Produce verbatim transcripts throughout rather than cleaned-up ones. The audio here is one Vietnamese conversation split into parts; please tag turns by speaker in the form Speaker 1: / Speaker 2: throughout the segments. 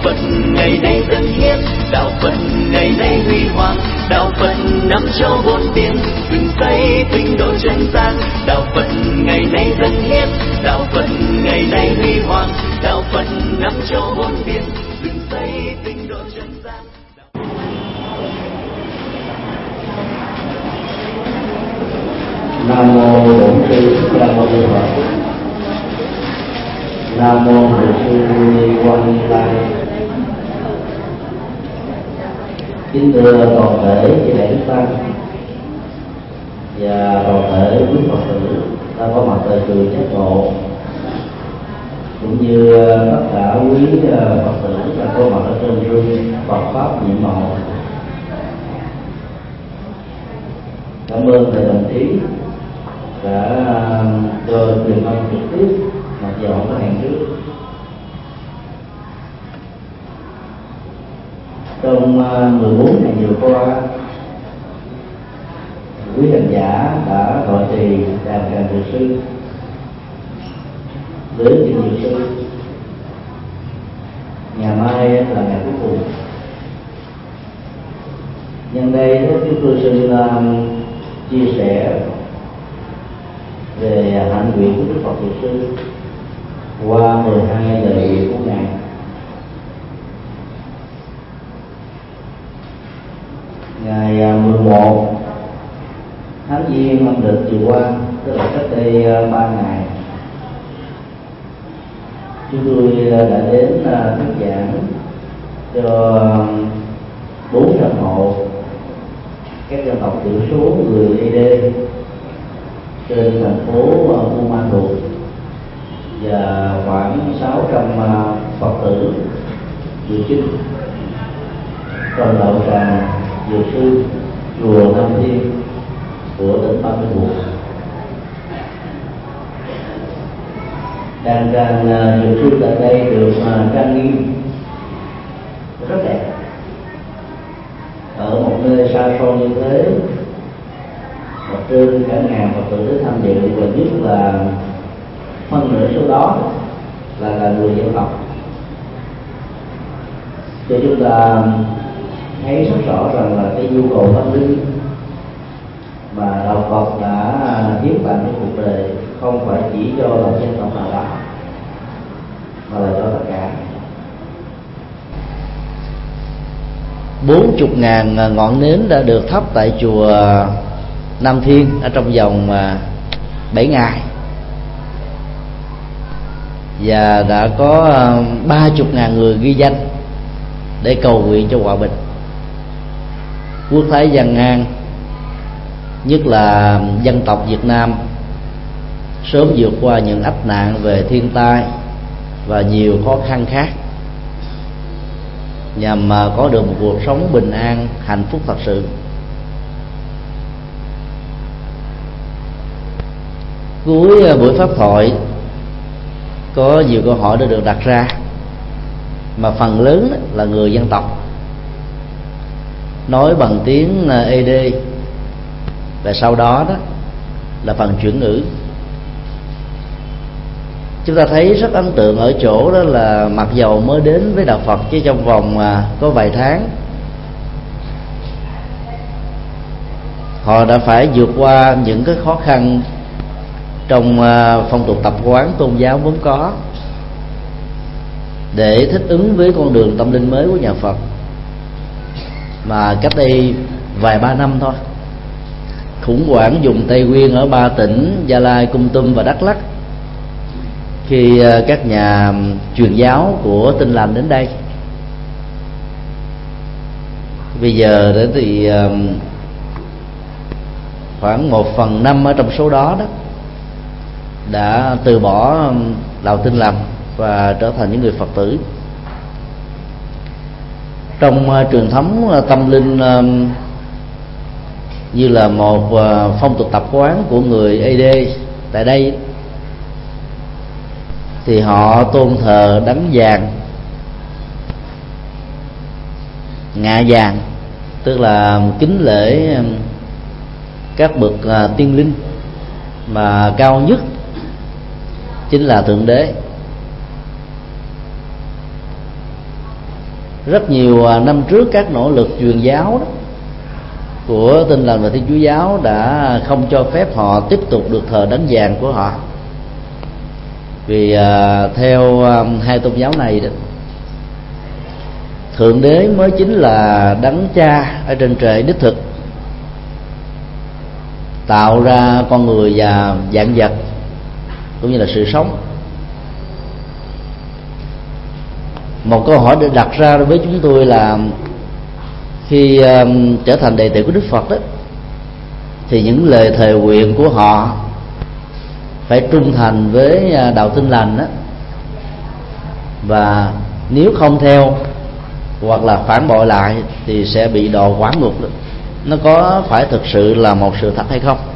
Speaker 1: Phật ngày nay dân hiến, đạo Phật ngày nay huy hoàng, đạo Phật năm châu bốn biển, dựng xây tinh độ chân gian. Đạo Phật ngày nay dân hiến, đạo Phật ngày nay huy hoàng, đạo Phật năm châu bốn biển, dựng xây tinh độ chân gian.
Speaker 2: Nam mô Bổn Sư Thích Ca Mâu Ni Phật. Nam mô Thượng sư Quan Như Lai. Kính thưa toàn thể chư đại đức tăng và toàn thể quý Phật tử đã có mặt tại chùa Giác Ngộ, cũng như tất cả quý Phật tử đã có mặt ở trên rừng Phật pháp nhiệm màu. Cảm ơn thầy đồng chí đã cho truyền âm trực tiếp mặc dù không có hẹn trước. Trong mười bốn ngày vừa qua, quý hành giả đã thọ trì đàn càng dược sư với kinh dược sư. Ngày mai là ngày cuối cùng. Nhân đây chúng tôi xin chia sẻ về hạnh nguyện của Đức Phật Dược Sư qua mười hai lời của Ngài. Ngày mười một tháng Giêng âm lịch vừa qua, tức là cách đây ba ngày, chúng tôi đã đến thuyết giảng cho bốn trăm hộ các dân tộc thiểu số người Ê Đê trên thành phố Buôn Ma Thuột và khoảng sáu trăm Phật tử dự chính trong đạo tràng dược sư chùa Nam Thiên của tỉnh Ba Mươi Thuột. Đàn tràng dược sư tại đây được trang nghiêm rất đẹp. Ở một nơi xa xôi như thế, và trên cả ngàn Phật tử đến tham dự, và nhất là phân nửa số đó là là người dân tộc, cho chúng ta thấy rất rõ rằng là cái nhu cầu tâm linh mà đạo Phật đã hiến tặng cho cuộc đời không phải chỉ cho một dân tộc nào đó, mà là cho tất cả.
Speaker 3: Bốn chục ngàn ngọn nến đã được thắp tại chùa Nam Thiên ở trong vòng bảy ngày, và đã có ba chục ngàn người ghi danh để cầu nguyện cho hòa bình. Quốc thái dân an, nhất là dân tộc Việt Nam, sớm vượt qua những ách nạn về thiên tai và nhiều khó khăn khác, nhằm có được một cuộc sống bình an, hạnh phúc thật sự. Cuối buổi pháp thoại có nhiều câu hỏi đã được đặt ra, mà phần lớn là người dân tộc nói bằng tiếng Ê Đê, và sau đó đó là phần chuyển ngữ. Chúng ta thấy rất ấn tượng ở chỗ đó là mặc dầu mới đến với đạo Phật chỉ trong vòng có vài tháng, họ đã phải vượt qua những cái khó khăn trong phong tục tập quán tôn giáo vốn có để thích ứng với con đường tâm linh mới của nhà Phật. Mà cách đây vài ba năm thôi, khủng hoảng vùng Tây Nguyên ở ba tỉnh Gia Lai, Kon Tum và Đắk Lắk, khi các nhà truyền giáo của Tin Lành đến đây, bây giờ đến thì khoảng một phần năm ở trong số đó đó đã từ bỏ đạo Tin Lành và trở thành những người Phật tử. Trong uh, truyền thống uh, tâm linh uh, như là một uh, phong tục tập quán của người Ê Đê tại đây, thì họ tôn thờ đấng vàng, ngạ vàng, tức là kính lễ uh, các bậc uh, tiên linh, mà cao nhất chính là Thượng Đế. rất nhiều năm trước các nỗ lực truyền giáo đó, của Tin Lành và Thiên Chúa giáo đã không cho phép họ tiếp tục được thờ đấng vàng của họ, vì uh, theo um, hai tôn giáo này đó, Thượng Đế mới chính là đấng cha ở trên trời đích thực, tạo ra con người và vạn vật cũng như là sự sống. Một câu hỏi được đặt ra với chúng tôi là khi um, trở thành đệ tử của Đức Phật đó, thì những lời thề nguyện của họ phải trung thành với đạo Tin Lành đó, và nếu không theo hoặc là phản bội lại thì sẽ bị đọa quả ngục đó. Nó có phải thực sự là một sự thật hay không?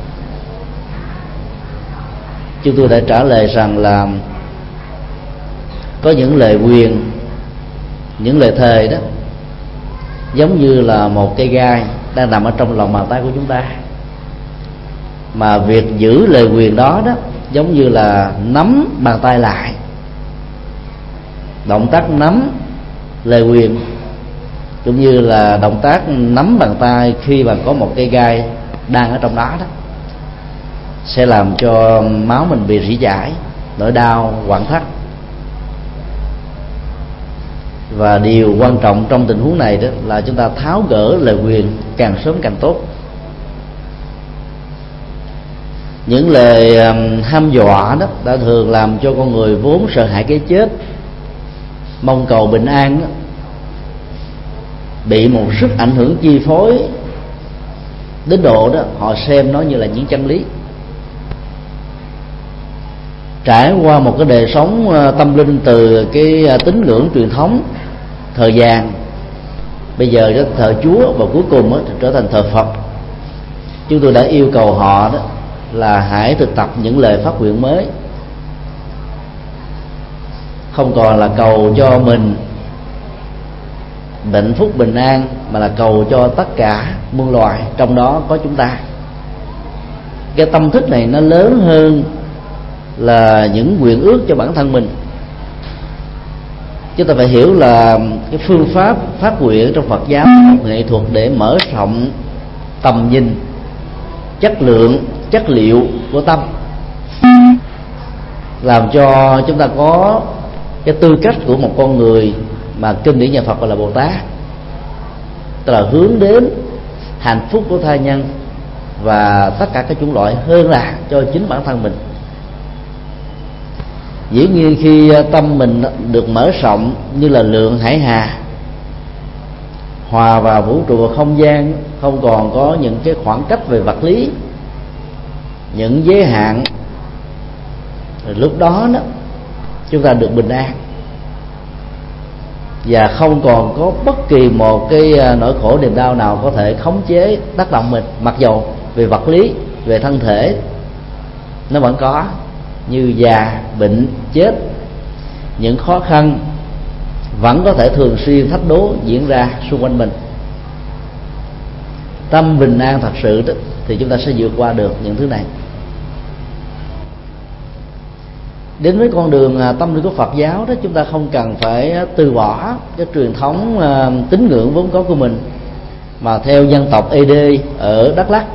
Speaker 3: Chúng tôi đã trả lời rằng là có những lời nguyền, những lời thề đó giống như là một cây gai đang nằm ở trong lòng bàn tay của chúng ta, mà việc giữ lời nguyền đó đó giống như là nắm bàn tay lại. Động tác nắm lời nguyền cũng như là động tác nắm bàn tay khi mà có một cây gai đang ở trong đó đó sẽ làm cho máu mình bị rỉ chảy, nỗi đau, quặn thắt. Và điều quan trọng trong tình huống này đó là chúng ta tháo gỡ lời nguyền càng sớm càng tốt. Những lời ham dọa đó đã thường làm cho con người vốn sợ hãi cái chết, mong cầu bình an đó, bị một sức ảnh hưởng chi phối đến độ đó họ xem nó như là những chân lý. Trải qua một cái đời sống tâm linh từ cái tín ngưỡng truyền thống thời gian, bây giờ nó thờ Chúa và cuối cùng đó, trở thành thờ Phật, chúng tôi đã yêu cầu họ đó là hãy thực tập những lời phát nguyện mới, không còn là cầu cho mình hạnh phúc bình an, mà là cầu cho tất cả muôn loài, trong đó có chúng ta. Cái tâm thức này nó lớn hơn là những nguyện ước cho bản thân mình. Chúng ta phải hiểu là cái phương pháp phát nguyện trong Phật giáo là một nghệ thuật để mở rộng tầm nhìn, chất lượng, chất liệu của tâm, làm cho chúng ta có cái tư cách của một con người mà kinh điển nhà Phật gọi là Bồ Tát, tức là hướng đến hạnh phúc của tha nhân và tất cả các chủng loại hơn là cho chính bản thân mình. Dĩ nhiên khi tâm mình được mở rộng như là lượng hải hà, hòa vào vũ trụ và không gian, không còn có những cái khoảng cách về vật lý, những giới hạn, rồi lúc đó đó chúng ta được bình an và không còn có bất kỳ một cái nỗi khổ niềm đau nào có thể khống chế tác động mình. Mặc dầu về vật lý, về thân thể nó vẫn có, như già, bệnh, chết, những khó khăn vẫn có thể thường xuyên thách đố diễn ra xung quanh mình. Tâm bình an thật sự đó, thì chúng ta sẽ vượt qua được những thứ này. Đến với con đường tâm linh của Phật giáo đó, chúng ta không cần phải từ bỏ cái truyền thống tín ngưỡng vốn có của mình, mà theo dân tộc Ê Đê ở Đắk Lắk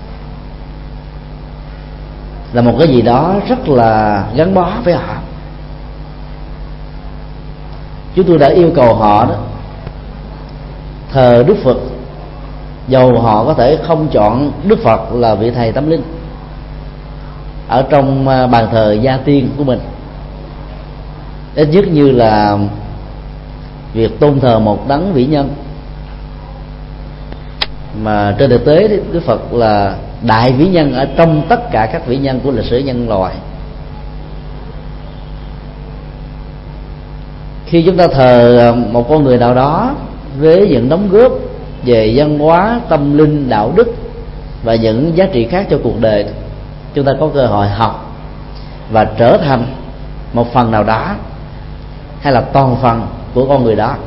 Speaker 3: là một cái gì đó rất là gắn bó với họ. Chúng tôi đã yêu cầu họ đó thờ Đức Phật, dầu họ có thể không chọn Đức Phật là vị thầy tâm linh ở trong bàn thờ gia tiên của mình, ít nhất như là việc tôn thờ một đấng vĩ nhân, mà trên thực tế Đức Phật là đại vĩ nhân ở trong tất cả các vĩ nhân của lịch sử nhân loại. Khi chúng ta thờ một con người nào đó với những đóng góp về văn hóa, tâm linh, đạo đức và những giá trị khác cho cuộc đời, chúng ta có cơ hội học và trở thành một phần nào đó hay là toàn phần của con người đó.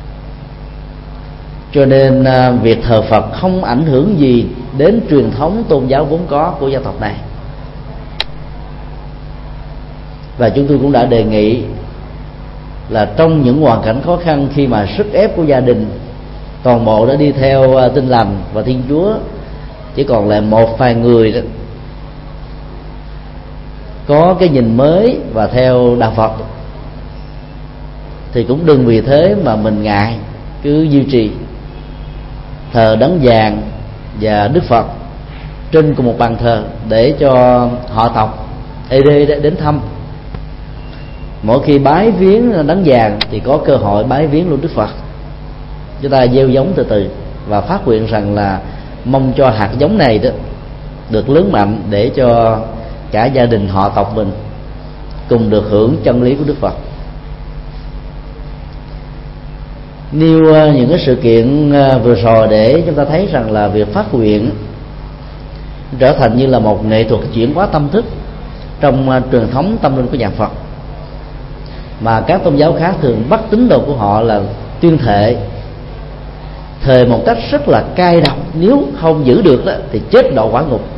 Speaker 3: Cho nên việc thờ Phật không ảnh hưởng gì đến truyền thống tôn giáo vốn có của dân tộc này. Và chúng tôi cũng đã đề nghị là trong những hoàn cảnh khó khăn, khi mà sức ép của gia đình toàn bộ đã đi theo Tin Lành và Thiên Chúa, chỉ còn lại một vài người đó có cái nhìn mới và theo đạo Phật, thì cũng đừng vì thế mà mình ngại, cứ duy trì thờ Đấng Vàng và Đức Phật trên cùng một bàn thờ để cho họ tộc ê đê đến thăm. Mỗi khi bái viếng Đấng Vàng thì có cơ hội bái viếng luôn Đức Phật. Chúng ta gieo giống từ từ và phát nguyện rằng là mong cho hạt giống này đó được lớn mạnh, để cho cả gia đình họ tộc mình cùng được hưởng chân lý của Đức Phật. Nêu những cái sự kiện vừa rồi để chúng ta thấy rằng là việc phát nguyện trở thành như là một nghệ thuật chuyển hóa tâm thức trong truyền thống tâm linh của nhà Phật, mà các tôn giáo khác thường bắt tín đồ của họ là tuyên thệ, thề một cách rất là cay độc, nếu không giữ được đó thì chết đọa quả ngục.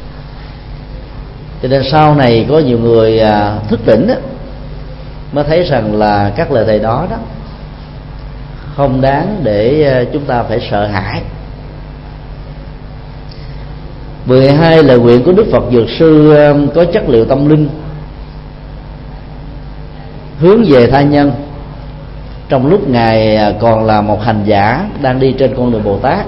Speaker 3: Cho nên sau này có nhiều người thức tỉnh đó, mới thấy rằng là các lời thề đó đó không đáng để chúng ta phải sợ hãi. mười hai lời nguyện của Đức Phật Dược Sư có chất liệu tâm linh hướng về tha nhân trong lúc Ngài còn là một hành giả đang đi trên con đường Bồ Tát,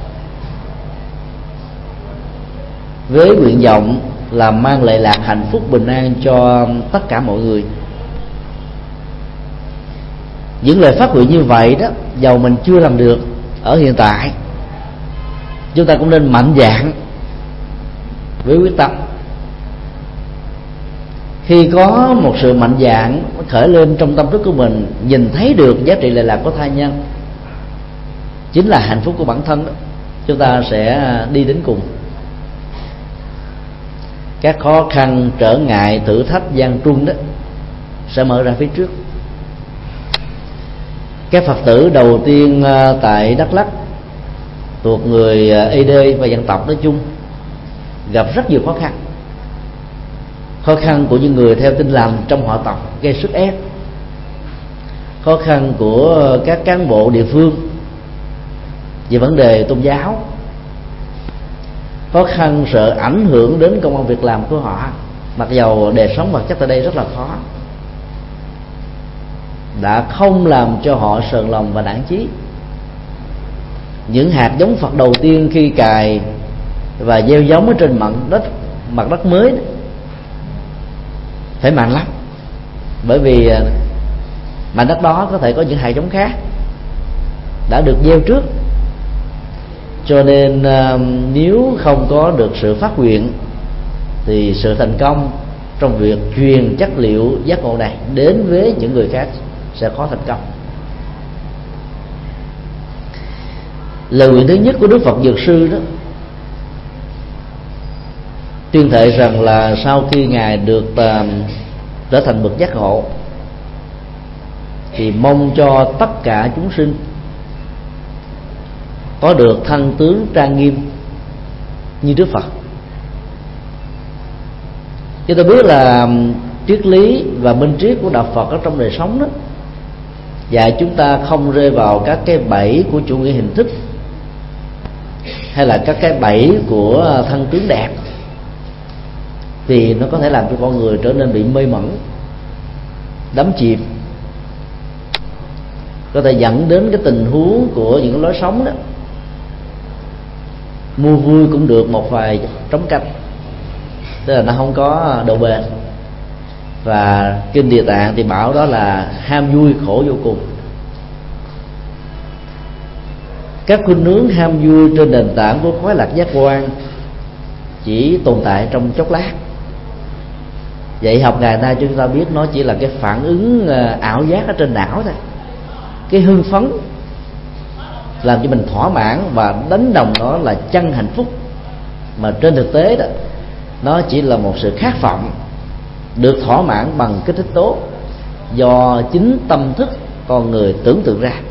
Speaker 3: với nguyện vọng là mang lệ lạc hạnh phúc bình an cho tất cả mọi người. Những lời phát nguyện như vậy đó, dầu mình chưa làm được ở hiện tại, chúng ta cũng nên mạnh dạn với quyết tâm. Khi có một sự mạnh dạn khởi lên trong tâm thức của mình, nhìn thấy được giá trị lệ lạc của tha nhân chính là hạnh phúc của bản thân đó, chúng ta sẽ đi đến cùng. Các khó khăn, trở ngại, thử thách, gian truân đó sẽ mở ra phía trước. Các Phật tử đầu tiên tại Đắk Lắk thuộc người ê đê và dân tộc nói chung gặp rất nhiều khó khăn. Khó khăn của những người theo Tin Lành trong họ tộc gây sức ép, khó khăn của các cán bộ địa phương về vấn đề tôn giáo, khó khăn sợ ảnh hưởng đến công ăn việc làm của họ, mặc dầu đời sống vật chất tại đây rất là khó, đã không làm cho họ sờn lòng và nản chí. Những hạt giống Phật đầu tiên khi cài và gieo giống ở trên mặt đất mặt đất mới đó, phải mạnh lắm, bởi vì mảnh đất đó có thể có những hạt giống khác đã được gieo trước. Cho nên nếu không có được sự phát nguyện thì sự thành công trong việc truyền chất liệu giác ngộ này đến với những người khác sẽ khó thành công. Lời nguyện thứ nhất của Đức Phật Dược Sư đó tuyên thệ rằng là sau khi Ngài được uh, trở thành bậc giác ngộ thì mong cho tất cả chúng sinh có được thân tướng trang nghiêm như Đức Phật. Chúng ta biết là triết lý và minh triết của đạo Phật ở trong đời sống đó dạy chúng ta không rơi vào các cái bẫy của chủ nghĩa hình thức hay là các cái bẫy của thân tướng đẹp, vì nó có thể làm cho con người trở nên bị mê mẩn, đắm chìm, có thể dẫn đến cái tình huống của những lối sống đó mua vui cũng được một vài trống canh, tức là nó không có độ bền. Và kinh Địa Tạng thì bảo đó là ham vui khổ vô cùng. Các khuynh hướng ham vui trên nền tảng của khoái lạc giác quan chỉ tồn tại trong chốc lát. Dạy học ngày nay chúng ta biết nó chỉ là cái phản ứng ảo giác ở trên não thôi, cái hưng phấn làm cho mình thỏa mãn và đánh đồng nó là chân hạnh phúc, mà trên thực tế đó nó chỉ là một sự khát vọng được thỏa mãn bằng kích thích tố do chính tâm thức con người tưởng tượng ra.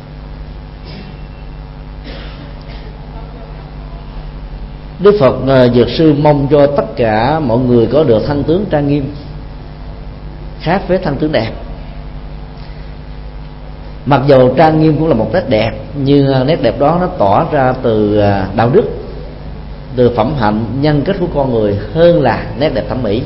Speaker 3: Đức Phật Dược Sư mong cho tất cả mọi người có được thân tướng trang nghiêm, khác với thân tướng đẹp. Mặc dầu trang nghiêm cũng là một nét đẹp, nhưng nét đẹp đó nó tỏ ra từ đạo đức, từ phẩm hạnh, nhân cách của con người hơn là nét đẹp thẩm mỹ.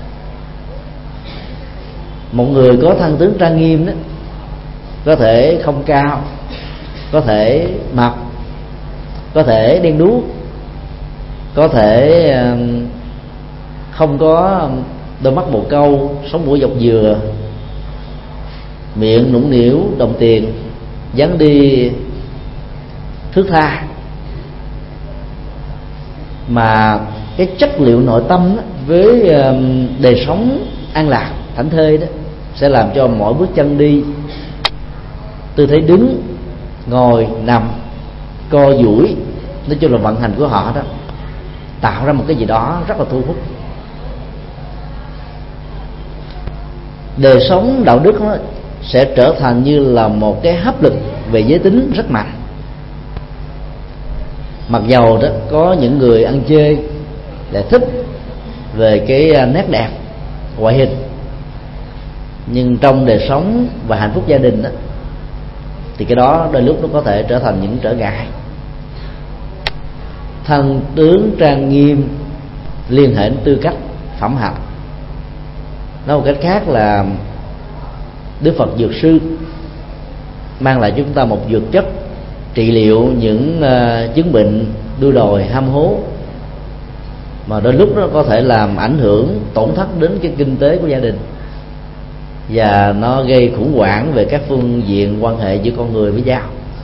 Speaker 3: Một người có thân tướng trang nghiêm đó, có thể không cao, có thể mập, có thể đen đuốc, có thể không có đôi mắt bồ câu, sống mũi dọc dừa, miệng nũng nịu, đồng tiền, dáng đi thước tha, mà cái chất liệu nội tâm đó, với đời sống an lạc thảnh thơi đó, sẽ làm cho mỗi bước chân đi, tư thế đứng, ngồi, nằm, co duỗi, nói chung là vận hành của họ đó, tạo ra một cái gì đó rất là thu hút. Đời sống đạo đức đó sẽ trở thành như là một cái hấp lực về giới tính rất mạnh. Mặc dầu đó có những người ăn chơi để thích về cái nét đẹp ngoại hình, nhưng trong đời sống và hạnh phúc gia đình đó, thì cái đó đôi lúc nó có thể trở thành những trở ngại. Thân tướng trang nghiêm liên hệ đến tư cách phẩm hạnh. Nói một cách khác là Đức Phật Dược Sư mang lại cho chúng ta một dược chất trị liệu những uh, chứng bệnh đuôi đồi, ham hố, mà đôi lúc nó có thể làm ảnh hưởng, tổn thất đến cái kinh tế của gia đình, và nó gây khủng hoảng về các phương diện quan hệ giữa con người với nhau.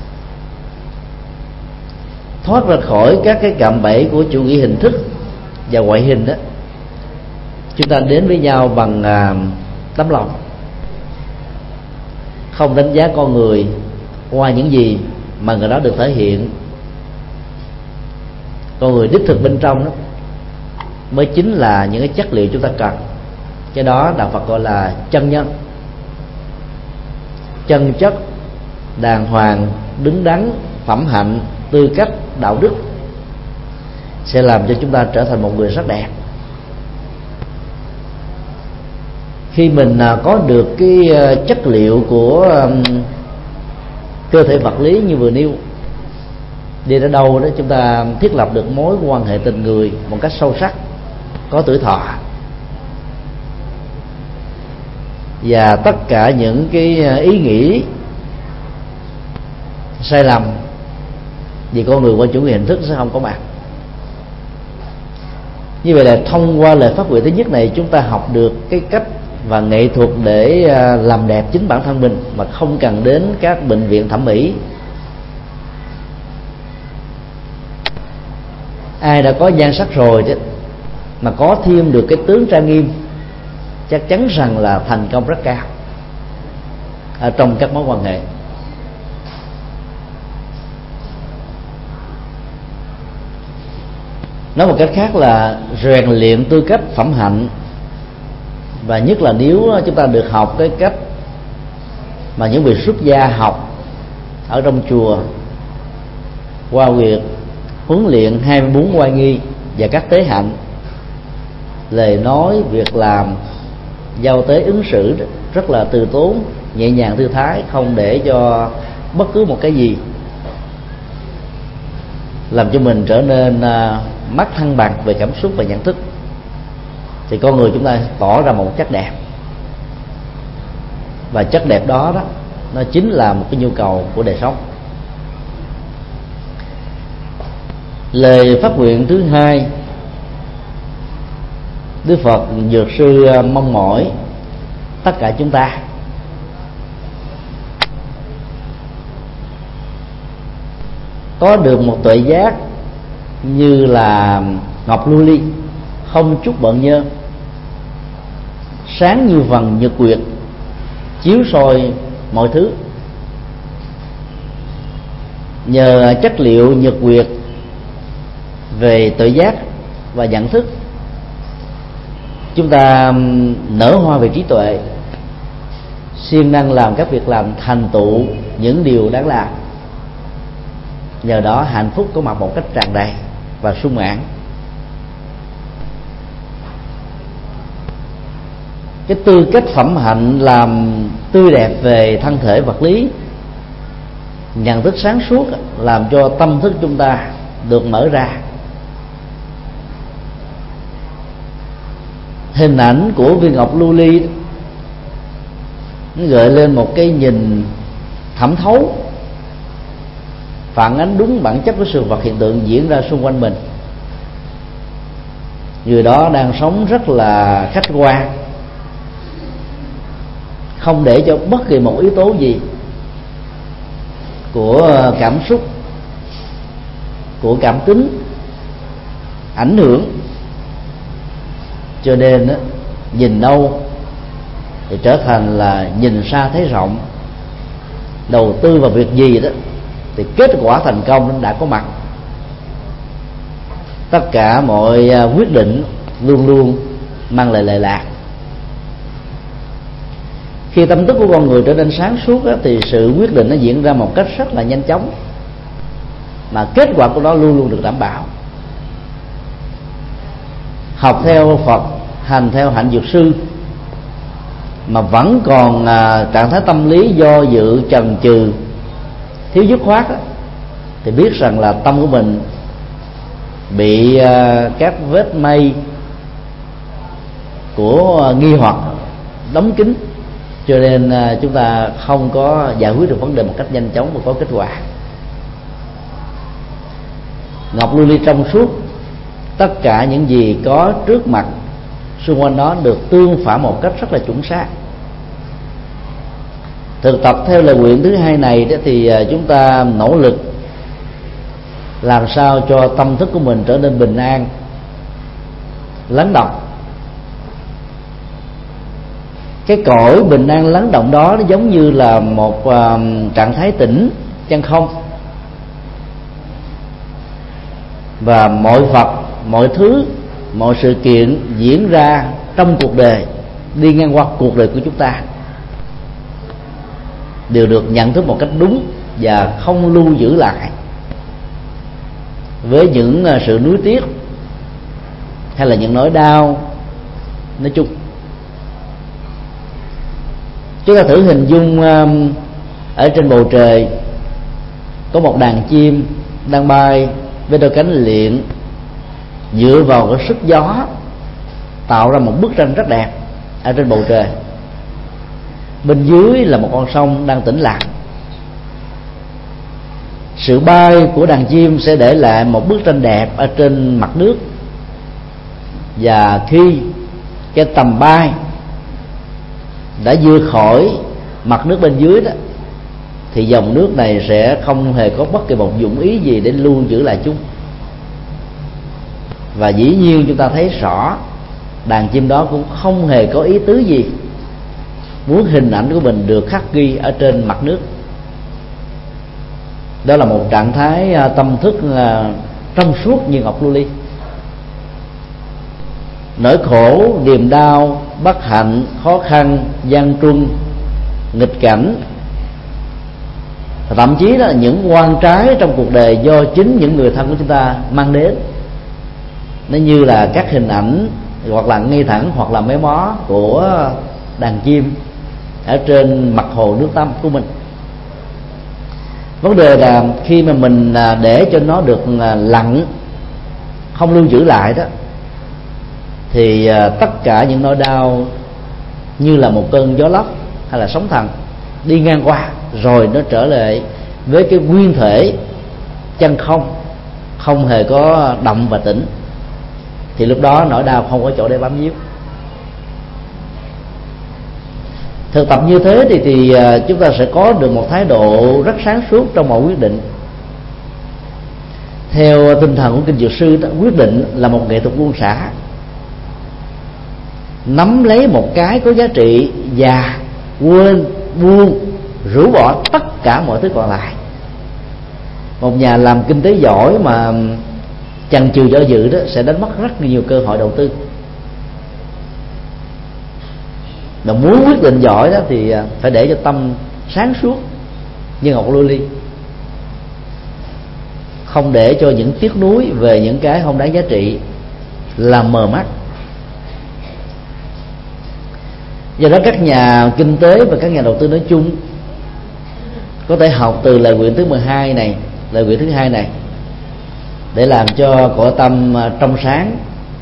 Speaker 3: Thoát ra khỏi các cái cạm bẫy của chủ nghĩa hình thức và ngoại hình đó, chúng ta đến với nhau bằng uh, tấm lòng, không đánh giá con người qua những gì mà người đó được thể hiện. Con người đích thực bên trong đó mới chính là những cái chất liệu chúng ta cần. Cái đó đạo Phật gọi là chân nhân. Chân chất, đàng hoàng, đứng đắn, phẩm hạnh, tư cách, đạo đức sẽ làm cho chúng ta trở thành một người rất đẹp. Khi mình có được cái chất liệu của cơ thể vật lý như vừa nêu, đi đến đâu đó chúng ta thiết lập được mối quan hệ tình người một cách sâu sắc, có tuổi thọ, và tất cả những cái ý nghĩ sai lầm vì con người qua chủ nghĩa hình thức sẽ không có mặt. Như vậy là thông qua lời phát nguyện thứ nhất này, chúng ta học được cái cách và nghệ thuật để làm đẹp chính bản thân mình mà không cần đến các bệnh viện thẩm mỹ. Ai đã có nhan sắc rồi chứ, mà có thêm được cái tướng trang nghiêm, chắc chắn rằng là thành công rất cao ở trong các mối quan hệ. Nói một cách khác là rèn luyện tư cách phẩm hạnh, và nhất là nếu chúng ta được học cái cách mà những vị xuất gia học ở trong chùa qua việc huấn luyện hai mươi bốn oai nghi và các tế hạnh, lời nói, việc làm, giao tế ứng xử rất là từ tốn, nhẹ nhàng thư thái, không để cho bất cứ một cái gì làm cho mình trở nên mất thăng bằng về cảm xúc và nhận thức, thì con người chúng ta tỏ ra một chất đẹp. Và chất đẹp đó đó nó chính là một cái nhu cầu của đời sống. Lời phát nguyện thứ hai, Đức Phật Dược Sư mong mỏi tất cả chúng ta có được một tuệ giác như là ngọc lưu ly, không chút bận nhơ, sáng như vầng nhật nguyệt, chiếu soi mọi thứ. Nhờ chất liệu nhật nguyệt về tuệ giác và nhận thức, chúng ta nở hoa về trí tuệ, siêng năng làm các việc làm, thành tựu những điều đáng làm. Nhờ đó hạnh phúc có mặt một cách tràn đầy và sung mãn. Cái tư cách phẩm hạnh làm tươi đẹp về thân thể vật lý nhận thức sáng suốt làm cho tâm thức chúng ta được mở ra. Hình ảnh của viên ngọc lưu ly nó gợi lên một cái nhìn thẩm thấu, phản ánh đúng bản chất của sự vật hiện tượng diễn ra xung quanh mình. Người đó đang sống rất là khách quan, không để cho bất kỳ một yếu tố gì của cảm xúc, của cảm tính ảnh hưởng. Cho nên đó, nhìn đâu thì trở thành là nhìn xa thấy rộng. Đầu tư vào việc gì đó thì kết quả thành công đã có mặt. Tất cả mọi quyết định luôn luôn mang lại lệ lạc. Khi tâm thức của con người trở nên sáng suốt đó, thì sự quyết định nó diễn ra một cách rất là nhanh chóng, mà kết quả của nó luôn luôn được đảm bảo. Học theo Phật, hành theo hạnh dược sư mà vẫn còn à, trạng thái tâm lý do dự, chần chừ, thiếu dứt khoát đó, thì biết rằng là tâm của mình bị à, các vết mây của nghi hoặc đóng kín, cho nên à, chúng ta không có giải quyết được vấn đề một cách nhanh chóng và có kết quả. Ngọc lưu ly trong suốt, tất cả những gì có trước mặt xung quanh nó được tương phản một cách rất là chuẩn xác. Thực tập theo lời nguyện thứ hai này đó thì chúng ta nỗ lực làm sao cho tâm thức của mình trở nên bình an, lắng động. Cái cõi bình an lắng động đó nó giống như là một uh, trạng thái tĩnh chân không, và mọi vật, mọi thứ, mọi sự kiện diễn ra trong cuộc đời, đi ngang qua cuộc đời của chúng ta, đều được nhận thức một cách đúng và không lưu giữ lại với những sự nuối tiếc hay là những nỗi đau nói chung. Chúng ta thử hình dung ở trên bầu trời có một đàn chim đang bay với đôi cánh liệng, dựa vào cái sức gió tạo ra một bức tranh rất đẹp ở trên bầu trời. Bên dưới là một con sông đang tĩnh lặng. Sự bay của đàn chim sẽ để lại một bức tranh đẹp ở trên mặt nước, và khi cái tầm bay đã vượt khỏi mặt nước bên dưới đó, thì dòng nước này sẽ không hề có bất kỳ một dụng ý gì để lưu giữ lại chúng. Và dĩ nhiên chúng ta thấy rõ đàn chim đó cũng không hề có ý tứ gì muốn hình ảnh của mình được khắc ghi ở trên mặt nước. Đó là một trạng thái tâm thức trong suốt như ngọc lưu ly. Nỗi khổ, niềm đau, bất hạnh, khó khăn, gian truân, nghịch cảnh, thậm chí là những oan trái trong cuộc đời do chính những người thân của chúng ta mang đến, nó như là các hình ảnh hoặc là ngay thẳng hoặc là méo mó của đàn chim ở trên mặt hồ nước tâm của mình. Vấn đề là khi mà mình để cho nó được lặng, không lưu giữ lại đó, thì tất cả những nỗi đau như là một cơn gió lốc hay là sóng thần đi ngang qua, rồi nó trở lại với cái nguyên thể chân không, không hề có động và tĩnh. Thì lúc đó nỗi đau không có chỗ để bám víu. Thực tập như thế thì, thì chúng ta sẽ có được một thái độ rất sáng suốt trong mọi quyết định. Theo tinh thần của kinh dược sư đó, quyết định là một nghệ thuật buông xả, nắm lấy một cái có giá trị và quên, buông, rũ bỏ tất cả mọi thứ còn lại. Một nhà làm kinh tế giỏi mà chần chừ do dự đó sẽ đánh mất rất nhiều cơ hội đầu tư. Mà muốn quyết định giỏi đó thì phải để cho tâm sáng suốt như ngọc lưu ly, không để cho những tiếc nuối về những cái không đáng giá trị làm mờ mắt. Do đó các nhà kinh tế và các nhà đầu tư nói chung có thể học từ lời nguyện thứ mười hai này, lời nguyện thứ hai này, để làm cho cõi tâm trong sáng.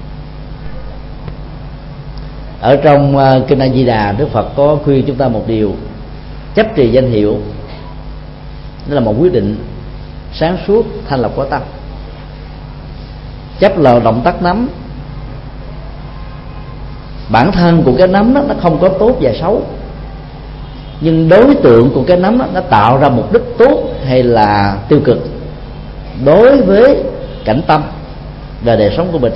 Speaker 3: Ở trong kinh A Di Đà, Đức Phật có khuyên chúng ta một điều: chấp trì danh hiệu, đó là một quyết định sáng suốt thanh lọc cõi tâm. Chấp là động tác nắm, bản thân của cái nắm đó nó không có tốt và xấu, nhưng đối tượng của cái nắm đó, nó tạo ra mục đích tốt hay là tiêu cực đối với cảnh tâm và đời sống của mình.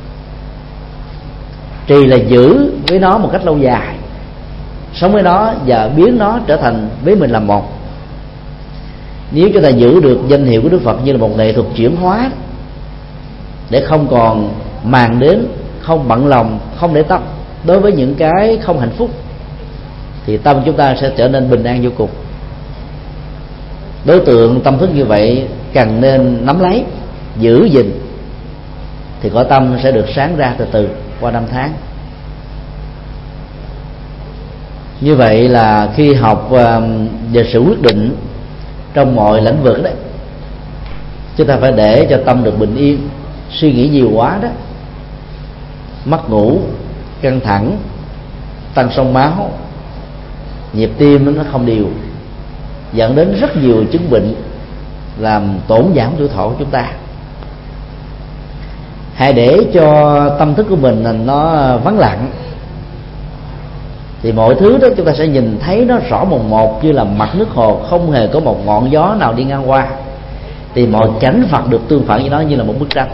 Speaker 3: Trì là giữ với nó một cách lâu dài, sống với nó và biến nó trở thành với mình là một. Nếu chúng ta giữ được danh hiệu của Đức Phật như là một nghệ thuật chuyển hóa, để không còn màng đến, không bận lòng, không để tâm đối với những cái không hạnh phúc, thì tâm chúng ta sẽ trở nên bình an vô cùng. Đối tượng tâm thức như vậy cần nên nắm lấy, giữ gìn, thì cõi tâm sẽ được sáng ra từ từ qua năm tháng. Như vậy là khi học về sự quyết định trong mọi lĩnh vực đấy, chúng ta phải để cho tâm được bình yên. Suy nghĩ nhiều quá đó, mất ngủ, căng thẳng, tăng sông máu, nhịp tim nó không đều, dẫn đến rất nhiều chứng bệnh làm tổn giảm tuổi thọ của chúng ta. Hãy để cho tâm thức của mình nó vắng lặng, thì mọi thứ đó chúng ta sẽ nhìn thấy nó rõ mồn một, như là mặt nước hồ không hề có một ngọn gió nào đi ngang qua. Thì mọi cảnh vật được tương phản với nó như là một bức tranh.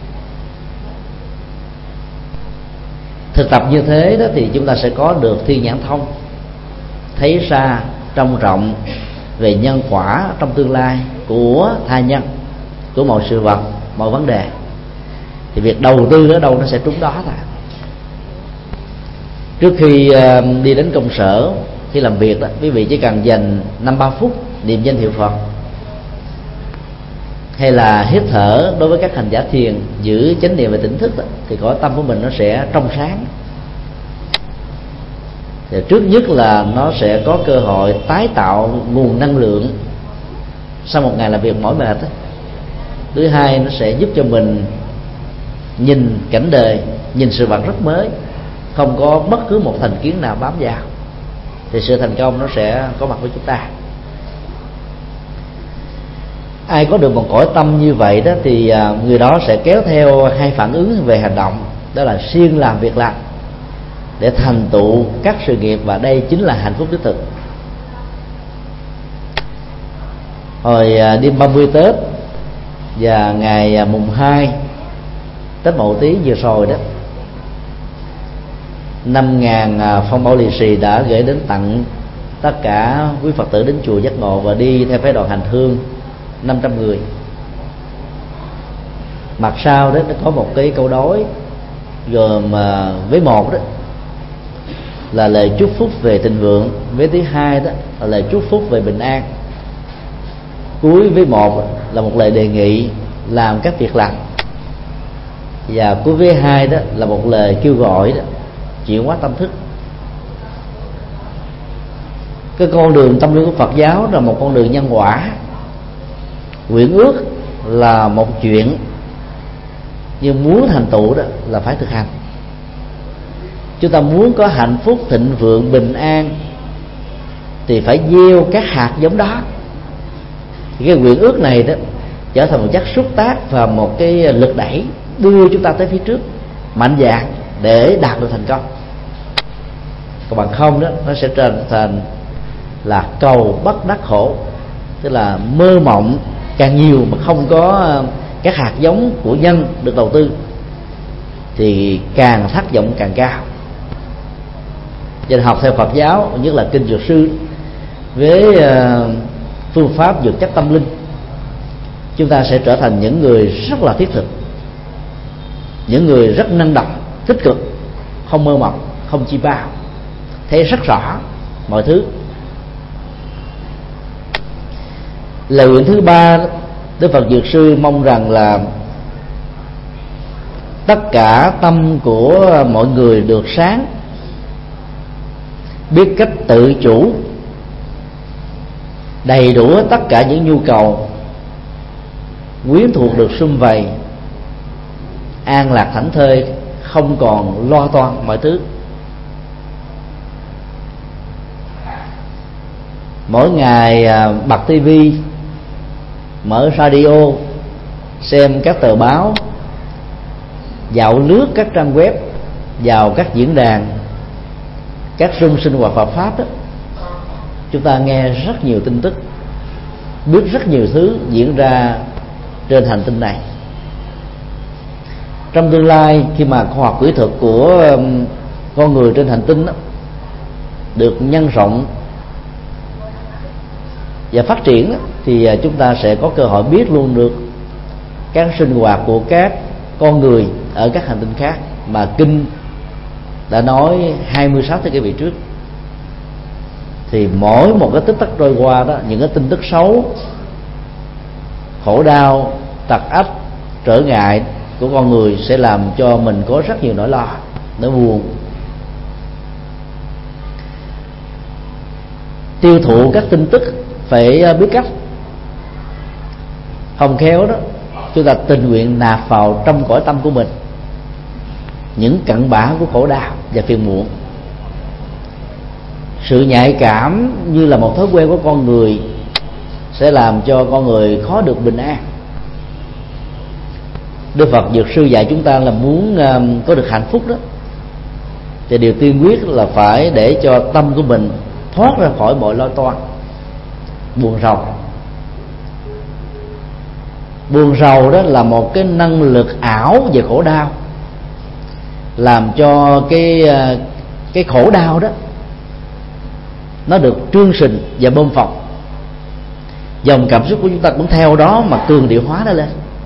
Speaker 3: Thực tập như thế đó thì chúng ta sẽ có được thiên nhãn thông, thấy xa trông rộng về nhân quả trong tương lai của tha nhân, của mọi sự vật, mọi vấn đề. Thì việc đầu tư ở đâu nó sẽ trúng đó thôi. Trước khi đi đến công sở, khi làm việc đó, quý vị chỉ cần dành năm ba phút niệm danh hiệu Phật, hay là hít thở đối với các hành giả thiền, giữ chánh niệm và tỉnh thức đó, thì cõi tâm của mình nó sẽ trong sáng. Thì trước nhất là nó sẽ có cơ hội tái tạo nguồn năng lượng sau một ngày làm việc mỏi mệt đó. Thứ hai, nó sẽ giúp cho mình nhìn cảnh đời, nhìn sự vật rất mới, không có bất cứ một thành kiến nào bám vào, thì sự thành công nó sẽ có mặt với chúng ta. Ai có được một cõi tâm như vậy đó thì người đó sẽ kéo theo hai phản ứng về hành động, đó là siêng làm việc lành để thành tựu các sự nghiệp, và đây chính là hạnh phúc đích thực. Hồi đêm ba mươi Tết và ngày mùng hai Tết Mậu Tý vừa rồi đó, năm ngàn phong bao lì xì đã gửi đến tặng tất cả quý Phật tử đến chùa Giác Ngộ và đi theo phái đoàn hành hương năm trăm người. Mặt sau đó nó có một cái câu đối gồm với một đó là lời chúc phúc về thịnh vượng, với thứ hai đó là lời chúc phúc về bình an, cuối với một là một lời đề nghị làm các việc lành, và cuối với hai đó là một lời kêu gọi đó chuyển hóa tâm thức. Cái con đường tâm linh của Phật giáo là một con đường nhân quả. Nguyện ước là một chuyện, nhưng muốn thành tựu đó là phải thực hành. Chúng ta muốn có hạnh phúc, thịnh vượng, bình an thì phải gieo các hạt giống đó. Thì cái nguyện ước này đó trở thành một chất xúc tác và một cái lực đẩy đưa chúng ta tới phía trước mạnh dạn để đạt được thành công. Còn bằng không đó, nó sẽ trở thành là cầu bất đắc khổ, tức là mơ mộng càng nhiều mà không có các hạt giống của nhân được đầu tư thì càng thất vọng càng cao. Cho nên học theo Phật giáo, nhất là kinh Dược Sư với phương pháp dược chất tâm linh, chúng ta sẽ trở thành những người rất là thiết thực, những người rất năng động, tích cực, không mơ mộng, không chi bao, thấy rất rõ mọi thứ. Lời nguyện thứ ba, Đức Phật Dược Sư mong rằng là tất cả tâm của mọi người được sáng, biết cách tự chủ, đầy đủ tất cả những nhu cầu, quyến thuộc được sum vầy, an lạc thảnh thơi, không còn lo toan mọi thứ. Mỗi ngày bật tivi, mở radio, xem các tờ báo, dạo lướt các trang web, vào các diễn đàn, các room sinh hoạt Phật pháp đó, chúng ta nghe rất nhiều tin tức, biết rất nhiều thứ diễn ra trên hành tinh này. Trong tương lai, khi mà khoa học kỹ thuật của con người trên hành tinh đó được nhân rộng và phát triển, thì chúng ta sẽ có cơ hội biết luôn được các sinh hoạt của các con người ở các hành tinh khác mà kinh đã nói hai mươi sáu thế kỷ về trước. Thì mỗi một cái tích tắc trôi qua đó, những cái tin tức xấu, khổ đau, tật ách, trở ngại của con người sẽ làm cho mình có rất nhiều nỗi lo, nỗi buồn. Tiêu thụ các tin tức phải biết cách, không khéo đó chúng ta tình nguyện nạp vào trong cõi tâm của mình những cặn bã của khổ đau và phiền muộn. Sự nhạy cảm như là một thói quen của con người sẽ làm cho con người khó được bình an. Đức Phật Dược Sư dạy chúng ta là muốn có được hạnh phúc đó, thì điều tiên quyết là phải để cho tâm của mình thoát ra khỏi mọi lo toan, buồn rầu. Buồn rầu đó là một cái năng lực ảo về khổ đau, làm cho cái cái khổ đau đó nó được trương sình và bơm phồng. Dòng cảm xúc của chúng ta cũng theo đó mà cường điệu hóa nó lên.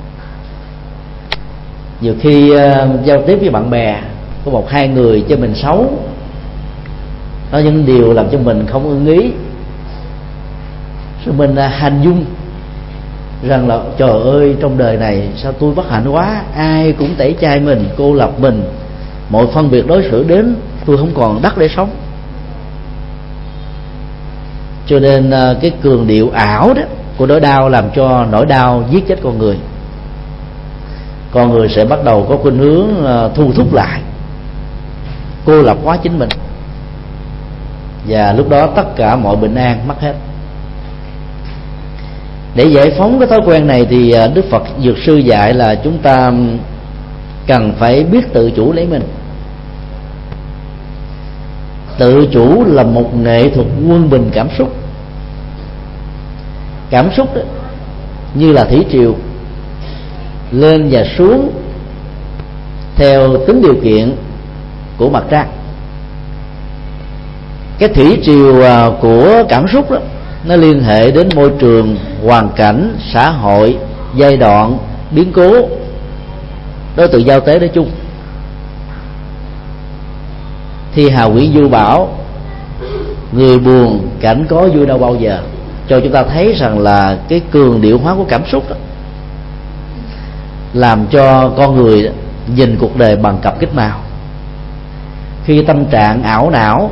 Speaker 3: Nhiều khi uh, giao tiếp với bạn bè, có một hai người cho mình xấu, nói những điều làm cho mình không ưng ý, rồi mình uh, hành dung rằng là trời ơi, trong đời này sao tôi bất hạnh quá, ai cũng tẩy chay mình, cô lập mình, mọi phân biệt đối xử đến tôi không còn đất để sống. Cho nên uh, cái cường điệu ảo đó của nỗi đau làm cho nỗi đau giết chết con người. Con người sẽ bắt đầu có khuynh hướng uh, thu thúc lại, cô lập hóa chính mình, và lúc đó tất cả mọi bình an mất hết. Để giải phóng cái thói quen này thì uh, Đức Phật Dược Sư dạy là chúng ta cần phải biết tự chủ lấy mình. Tự chủ là một nghệ thuật quân bình cảm xúc. Cảm xúc đó, như là thủy triều lên và xuống theo tính điều kiện của mặt trăng. Cái thủy triều của cảm xúc đó, nó liên hệ đến môi trường, hoàn cảnh, xã hội, giai đoạn, biến cố, đối tượng giao tế nói chung. Thi hào quỷ du bảo, người buồn cảnh có vui đâu bao giờ, cho chúng ta thấy rằng là cái cường điệu hóa của cảm xúc đó, làm cho con người nhìn cuộc đời bằng cặp kính màu. Khi tâm trạng ảo não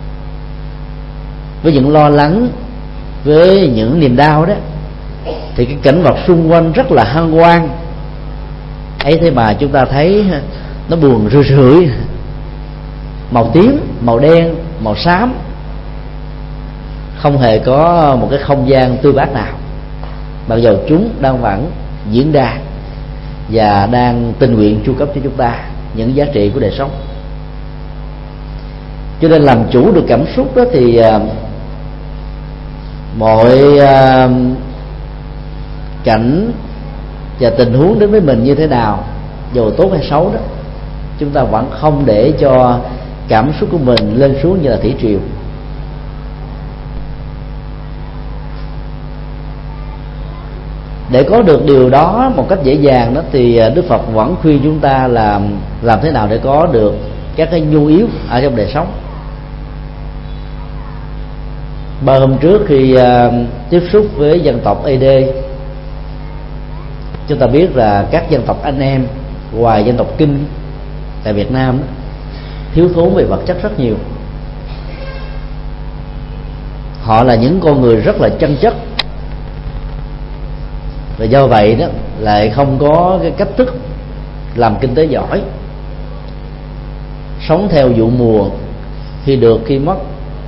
Speaker 3: với những lo lắng, với những niềm đau đó, thì cái cảnh vật xung quanh rất là hân hoan ấy, thế mà chúng ta thấy nó buồn rười rượi, màu tím, màu đen, màu xám, không hề có một cái không gian tươi mát nào, mặc dù chúng đang vẫn diễn ra và đang tình nguyện chu cấp cho chúng ta những giá trị của đời sống. Cho nên làm chủ được cảm xúc đó thì uh, mọi uh, cảnh và tình huống đến với mình như thế nào, dù tốt hay xấu đó, chúng ta vẫn không để cho cảm xúc của mình lên xuống như là thủy triều. Để có được điều đó một cách dễ dàng đó thì Đức Phật vẫn khuyên chúng ta làm làm thế nào để có được các cái nhu yếu ở trong đời sống. Ba hôm trước khi uh, tiếp xúc với dân tộc a đê, chúng ta biết là các dân tộc anh em ngoài dân tộc Kinh tại Việt Nam đó, thiếu thốn về vật chất rất nhiều. họ là những con người rất là chân chất, và do vậy đó lại không có cái cách thức làm kinh tế giỏi, sống theo vụ mùa, khi được khi mất.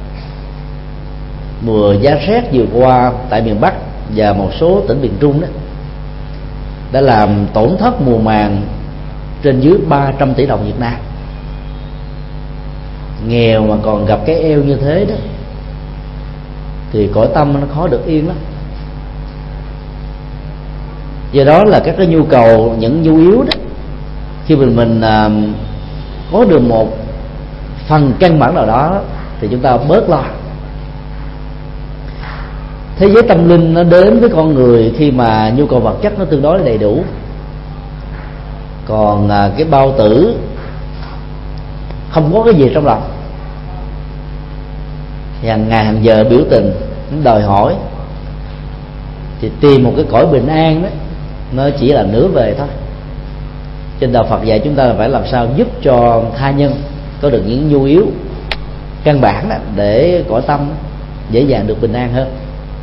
Speaker 3: Mùa giá rét vừa qua tại miền Bắc và một số tỉnh miền Trung đó đã làm tổn thất mùa màng trên dưới ba trăm tỷ đồng Việt Nam. Nghèo mà còn gặp cái eo như thế đó thì cõi tâm nó khó được yên lắm. Do đó là các cái nhu cầu, những nhu yếu đó, khi mình mình à, có được một phần căn bản nào đó thì chúng ta bớt lo. Thế giới tâm linh nó đến với con người khi mà nhu cầu vật chất nó tương đối đầy đủ, còn à, cái bao tử không có cái gì trong lòng, hàng ngày hàng giờ biểu tình, nó đòi hỏi, thì tìm một cái cõi bình an đó nó chỉ là nửa về thôi. Trên đạo Phật dạy chúng ta là phải làm sao giúp cho tha nhân có được những nhu yếu căn bản đó, để cõi tâm dễ dàng được bình an hơn.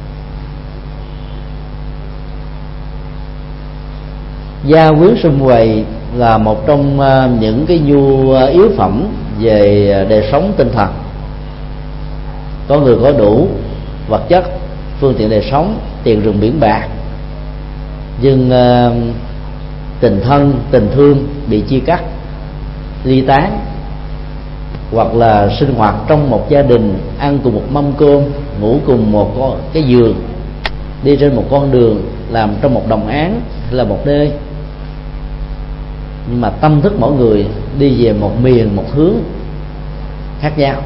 Speaker 3: Gia quyến sum vầy là một trong những cái nhu yếu phẩm về đời sống tinh thần. Có người có đủ vật chất, phương tiện đời sống, tiền rừng biển bạc, nhưng uh, tình thân, tình thương bị chia cắt, ly tán, hoặc là sinh hoạt trong một gia đình, ăn cùng một mâm cơm, ngủ cùng một cái giường, đi trên một con đường, làm trong một đồng áng hay là một nơi, nhưng mà tâm thức mỗi người đi về một miền, một hướng khác nhau,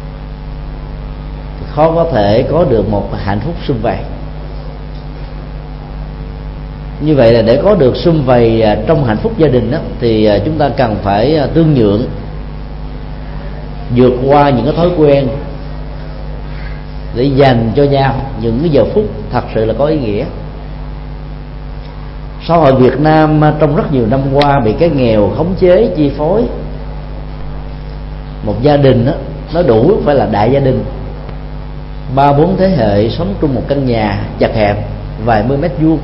Speaker 3: thì khó có thể có được một hạnh phúc sum vầy. Như vậy là để có được sum vầy trong hạnh phúc gia đình đó, thì chúng ta cần phải tương nhượng, vượt qua những cái thói quen để dành cho nhau những cái giờ phút thật sự là có ý nghĩa. Xã hội Việt Nam trong rất nhiều năm qua bị cái nghèo khống chế chi phối. Một gia đình đó, nó đủ phải là đại gia đình, ba bốn thế hệ sống trong một căn nhà chật hẹp vài mươi mét vuông.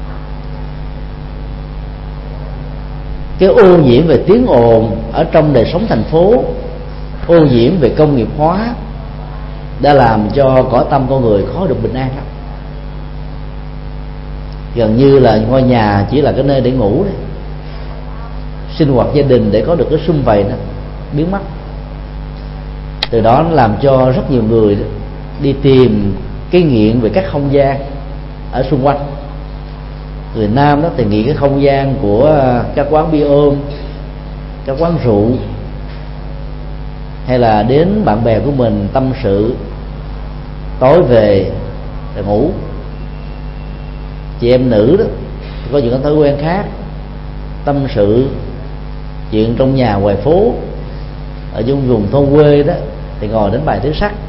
Speaker 3: Cái ô nhiễm về tiếng ồn ở trong đời sống thành phố, ô nhiễm về công nghiệp hóa đã làm cho cõi tâm con người khó được bình an lắm. Gần như là ngôi nhà chỉ là cái nơi để ngủ đấy. Sinh hoạt gia đình để có được cái sum vầy đó biến mất. Từ đó nó làm cho rất nhiều người đi tìm cái nghiện về các không gian ở xung quanh. Người nam đó thì nghiện cái không gian của các quán bia ôm, các quán rượu, hay là đến bạn bè của mình tâm sự, tối về rồi ngủ. Chị em nữ đó có những cái thói quen khác, tâm sự chuyện trong nhà ngoài phố. Ở trong vùng thôn quê đó thì ngồi đến bài tứ sắc.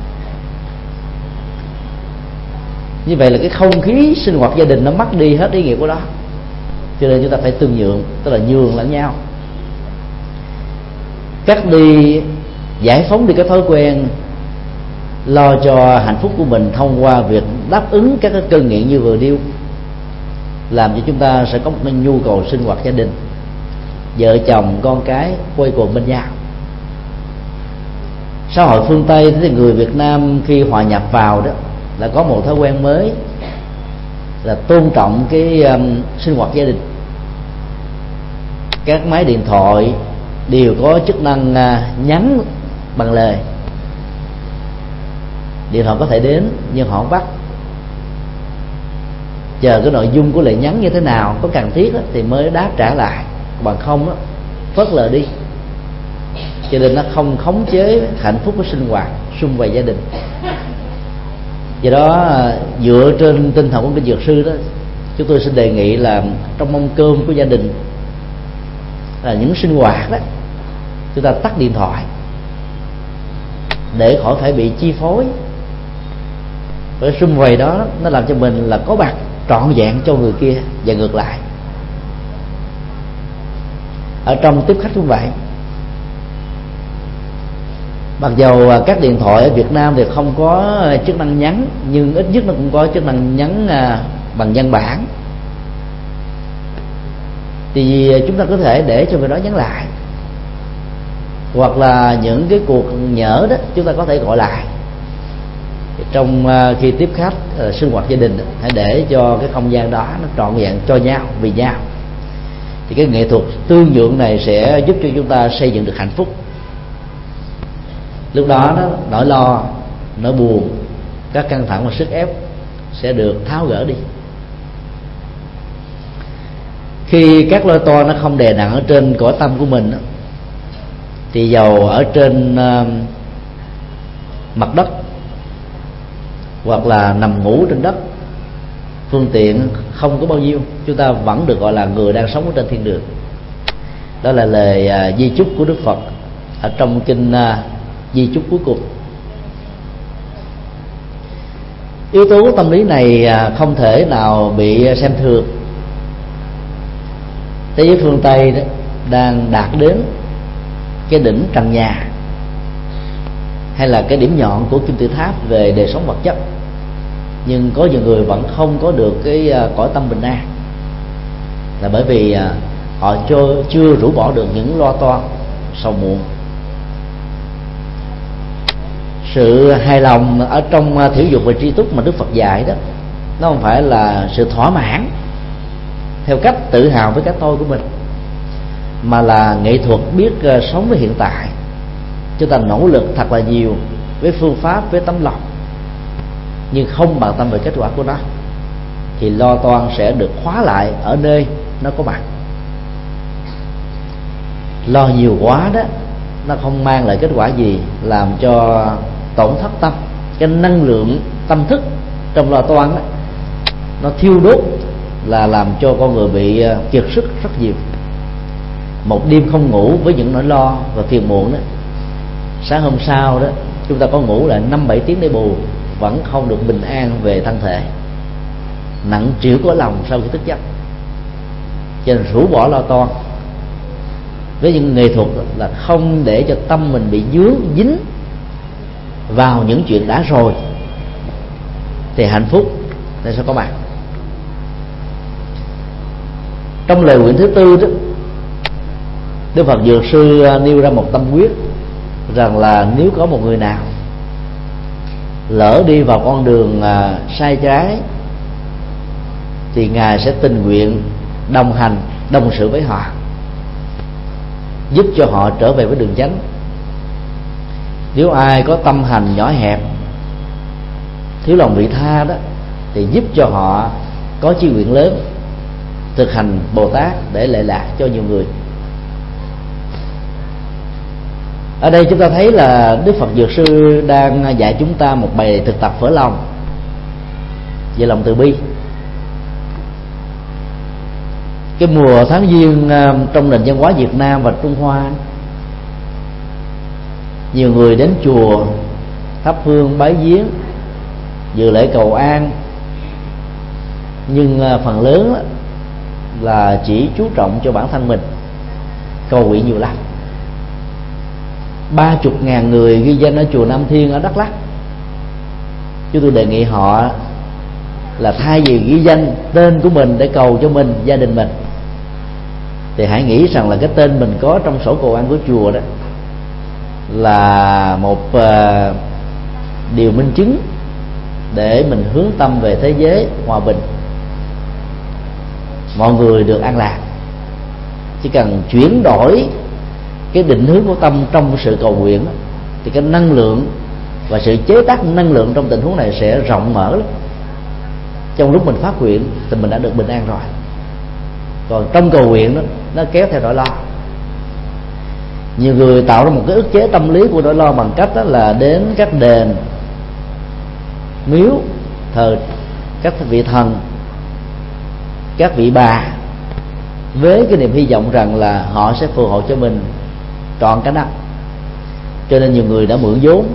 Speaker 3: Như vậy là cái không khí sinh hoạt gia đình nó mất đi hết ý nghĩa của đó. Cho nên chúng ta phải tương nhượng, tức là nhường lẫn nhau, cắt đi, giải phóng đi cái thói quen lo cho hạnh phúc của mình thông qua việc đáp ứng các cái cơn nghiện như vừa nêu, làm cho chúng ta sẽ có một cái nhu cầu sinh hoạt gia đình, vợ chồng con cái quây quần bên nhau. Xã hội phương Tây thì người Việt Nam khi hòa nhập vào đó là có một thói quen mới là tôn trọng cái um, sinh hoạt gia đình. Các máy điện thoại đều có chức năng uh, nhắn bằng lời. Điện thoại có thể đến nhưng họ không bắt, chờ cái nội dung của lời nhắn như thế nào, có cần thiết đó, thì mới đáp trả lại, bằng không đó, phớt lờ đi. Cho nên nó không khống chế hạnh phúc của sinh hoạt sum vầy gia đình. Do đó dựa trên tinh thần của kinh dược sư đó, chúng tôi xin đề nghị là trong mâm cơm của gia đình là những sinh hoạt đó, chúng ta tắt điện thoại để khỏi phải bị chi phối. Bởi sum vầy đó nó làm cho mình là có mặt trọn vẹn cho người kia và ngược lại. Ở trong tiếp khách cũng vậy. Mặc dầu các điện thoại ở Việt Nam thì không có chức năng nhắn, nhưng ít nhất nó cũng có chức năng nhắn bằng văn bản, thì chúng ta có thể để cho người đó nhắn lại, hoặc là những cái cuộc nhỡ đó chúng ta có thể gọi lại. Trong khi tiếp khách sinh hoạt gia đình, hãy để cho cái không gian đó nó trọn vẹn cho nhau, vì nhau. Thì cái nghệ thuật tương nhượng này sẽ giúp cho chúng ta xây dựng được hạnh phúc. Lúc đó đó, nỗi lo, nỗi buồn, các căng thẳng và sức ép sẽ được tháo gỡ đi. Khi các lo toan nó không đè nặng ở trên cõi tâm của mình đó, thì dầu ở trên uh, mặt đất hoặc là nằm ngủ trên đất, phương tiện không có bao nhiêu, chúng ta vẫn được gọi là người đang sống ở trên thiên đường. Đó là lời uh, di chúc của Đức Phật ở trong kinh uh, di chúc cuối cùng. Yếu tố tâm lý này uh, không thể nào bị xem thường. Thế giới phương Tây đó đang đạt đến cái đỉnh trần nhà, hay là cái điểm nhọn của kim tự tháp về đời sống vật chất, nhưng có nhiều người vẫn không có được cái cõi tâm bình an, là bởi vì họ chưa, chưa rũ bỏ được những lo toan sầu muộn. Sự hài lòng ở trong thiểu dục và tri túc mà Đức Phật dạy đó, nó không phải là sự thỏa mãn theo cách tự hào với cái tôi của mình, mà là nghệ thuật biết uh, sống với hiện tại. Chúng ta nỗ lực thật là nhiều với phương pháp, với tấm lòng, nhưng không bận tâm về kết quả của nó, thì lo toan sẽ được khóa lại ở nơi nó có mặt. Lo nhiều quá đó, nó không mang lại kết quả gì, làm cho tổn thất tâm. Cái năng lượng tâm thức trong lo toan đó, nó thiêu đốt, là làm cho con người bị kiệt sức rất nhiều. Một đêm không ngủ với những nỗi lo và phiền muộn đó, sáng hôm sau đó chúng ta có ngủ lại năm bảy tiếng để bù, vẫn không được bình an về thân thể, nặng trĩu có lòng sau khi thức giấc. Cho nên rũ bỏ lo toan với những nghệ thuật là không để cho tâm mình bị dướng dính vào những chuyện đã rồi, thì hạnh phúc nó sẽ có mặt. Trong lời nguyện thứ tư đó, Đức Phật Dược Sư nêu ra một tâm quyết rằng là nếu có một người nào lỡ đi vào con đường à, sai trái, thì Ngài sẽ tình nguyện đồng hành, đồng sự với họ, giúp cho họ trở về với đường chánh. Nếu ai có tâm hành nhỏ hẹp, thiếu lòng vị tha đó, thì giúp cho họ có chí nguyện lớn, thực hành Bồ Tát để lệ lạc cho nhiều người. Ở đây chúng ta thấy là Đức Phật Dược Sư đang dạy chúng ta một bài thực tập vỡ lòng về lòng từ bi. Cái mùa tháng giêng trong nền văn hóa Việt Nam và Trung Hoa, nhiều người đến chùa thắp hương bái viếng, dự lễ cầu an, nhưng phần lớn là chỉ chú trọng cho bản thân mình, cầu nguyện nhiều lắm. Ba chục ngàn người ghi danh ở chùa Nam Thiên ở Đắk Lắk. Chúng tôi đề nghị họ là thay vì ghi danh tên của mình để cầu cho mình, gia đình mình, thì hãy nghĩ rằng là cái tên mình có trong sổ cầu an của chùa đó là một uh, điều minh chứng để mình hướng tâm về thế giới hòa bình, mọi người được an lạc. Chỉ cần chuyển đổi cái định hướng của tâm trong sự cầu nguyện, thì cái năng lượng và sự chế tác năng lượng trong tình huống này sẽ rộng mở lắm. Trong lúc mình phát nguyện thì mình đã được bình an rồi, còn trong cầu nguyện đó, nó kéo theo nỗi lo. Nhiều người tạo ra một cái ức chế tâm lý của nỗi lo bằng cách đó là đến các đền miếu thờ các vị thần, các vị bà, với cái niềm hy vọng rằng là họ sẽ phù hộ cho mình trọn cả năm. Cho nên nhiều người đã mượn vốn.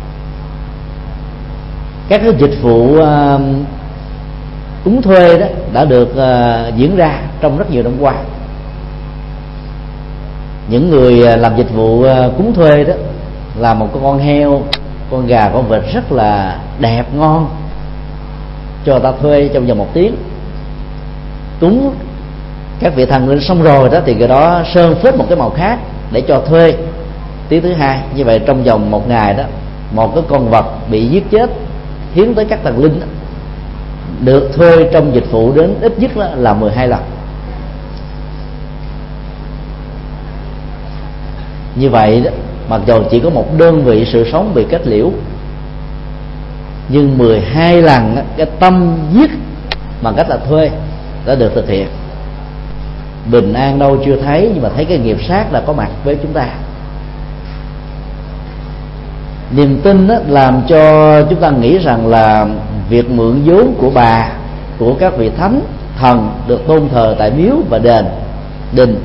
Speaker 3: Các cái dịch vụ uh, cúng thuê đó đã được uh, diễn ra trong rất nhiều năm qua. Những người làm dịch vụ uh, cúng thuê đó là một con heo, con gà, con vịt rất là đẹp ngon cho ta thuê trong vòng một tiếng. Cúng các vị thần linh xong rồi đó thì cái đó sơn phết một cái màu khác để cho thuê tiếng thứ hai. Như vậy trong vòng một ngày đó, một cái con vật bị giết chết hiến tới các thần linh đó, được thuê trong dịch vụ đến ít nhất là mười hai lần. Như vậy đó, mặc dù chỉ có một đơn vị sự sống bị kết liễu, nhưng mười hai lần đó, cái tâm giết bằng cách là thuê đã được thực hiện. Bình an đâu chưa thấy, nhưng mà thấy cái nghiệp sát là có mặt với chúng ta. Niềm tin đó làm cho chúng ta nghĩ rằng là việc mượn vốn của bà, của các vị thánh thần được tôn thờ tại miếu và đền đình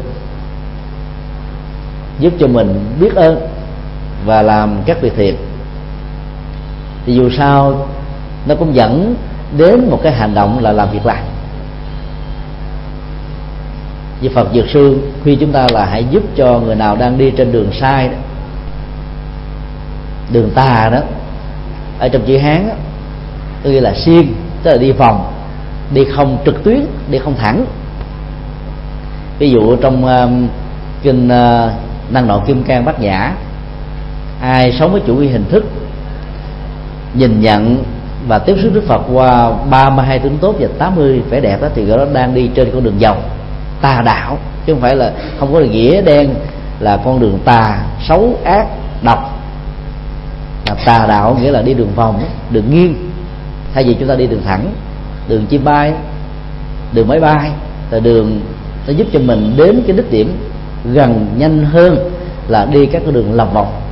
Speaker 3: giúp cho mình biết ơn và làm các việc thiện. Thì dù sao nó cũng dẫn đến một cái hành động là làm việc lành. Như Phật Dược Sư khuyên chúng ta là hãy giúp cho người nào đang đi trên đường sai đó, đường tà đó, ở trong chữ Hán đó, tức là xiên, tức là đi vòng, đi không trực tuyến, đi không thẳng. Ví dụ trong uh, kinh uh, Năng Nội Kim Cang Bát Nhã, ai sống với chủ nghĩa hình thức, nhìn nhận và tiếp xúc Đức Phật qua ba mươi hai tướng tốt và tám mươi vẻ đẹp đó, thì đó đang đi trên con đường vòng tà đạo, chứ không phải là không có nghĩa đen là con đường tà, xấu, ác, độc. Là tà đạo nghĩa là đi đường vòng, đường nghiêng, thay vì chúng ta đi đường thẳng, đường chim bay, đường máy bay, là đường nó giúp cho mình đến cái đích điểm gần nhanh hơn là đi các cái đường lòng vòng.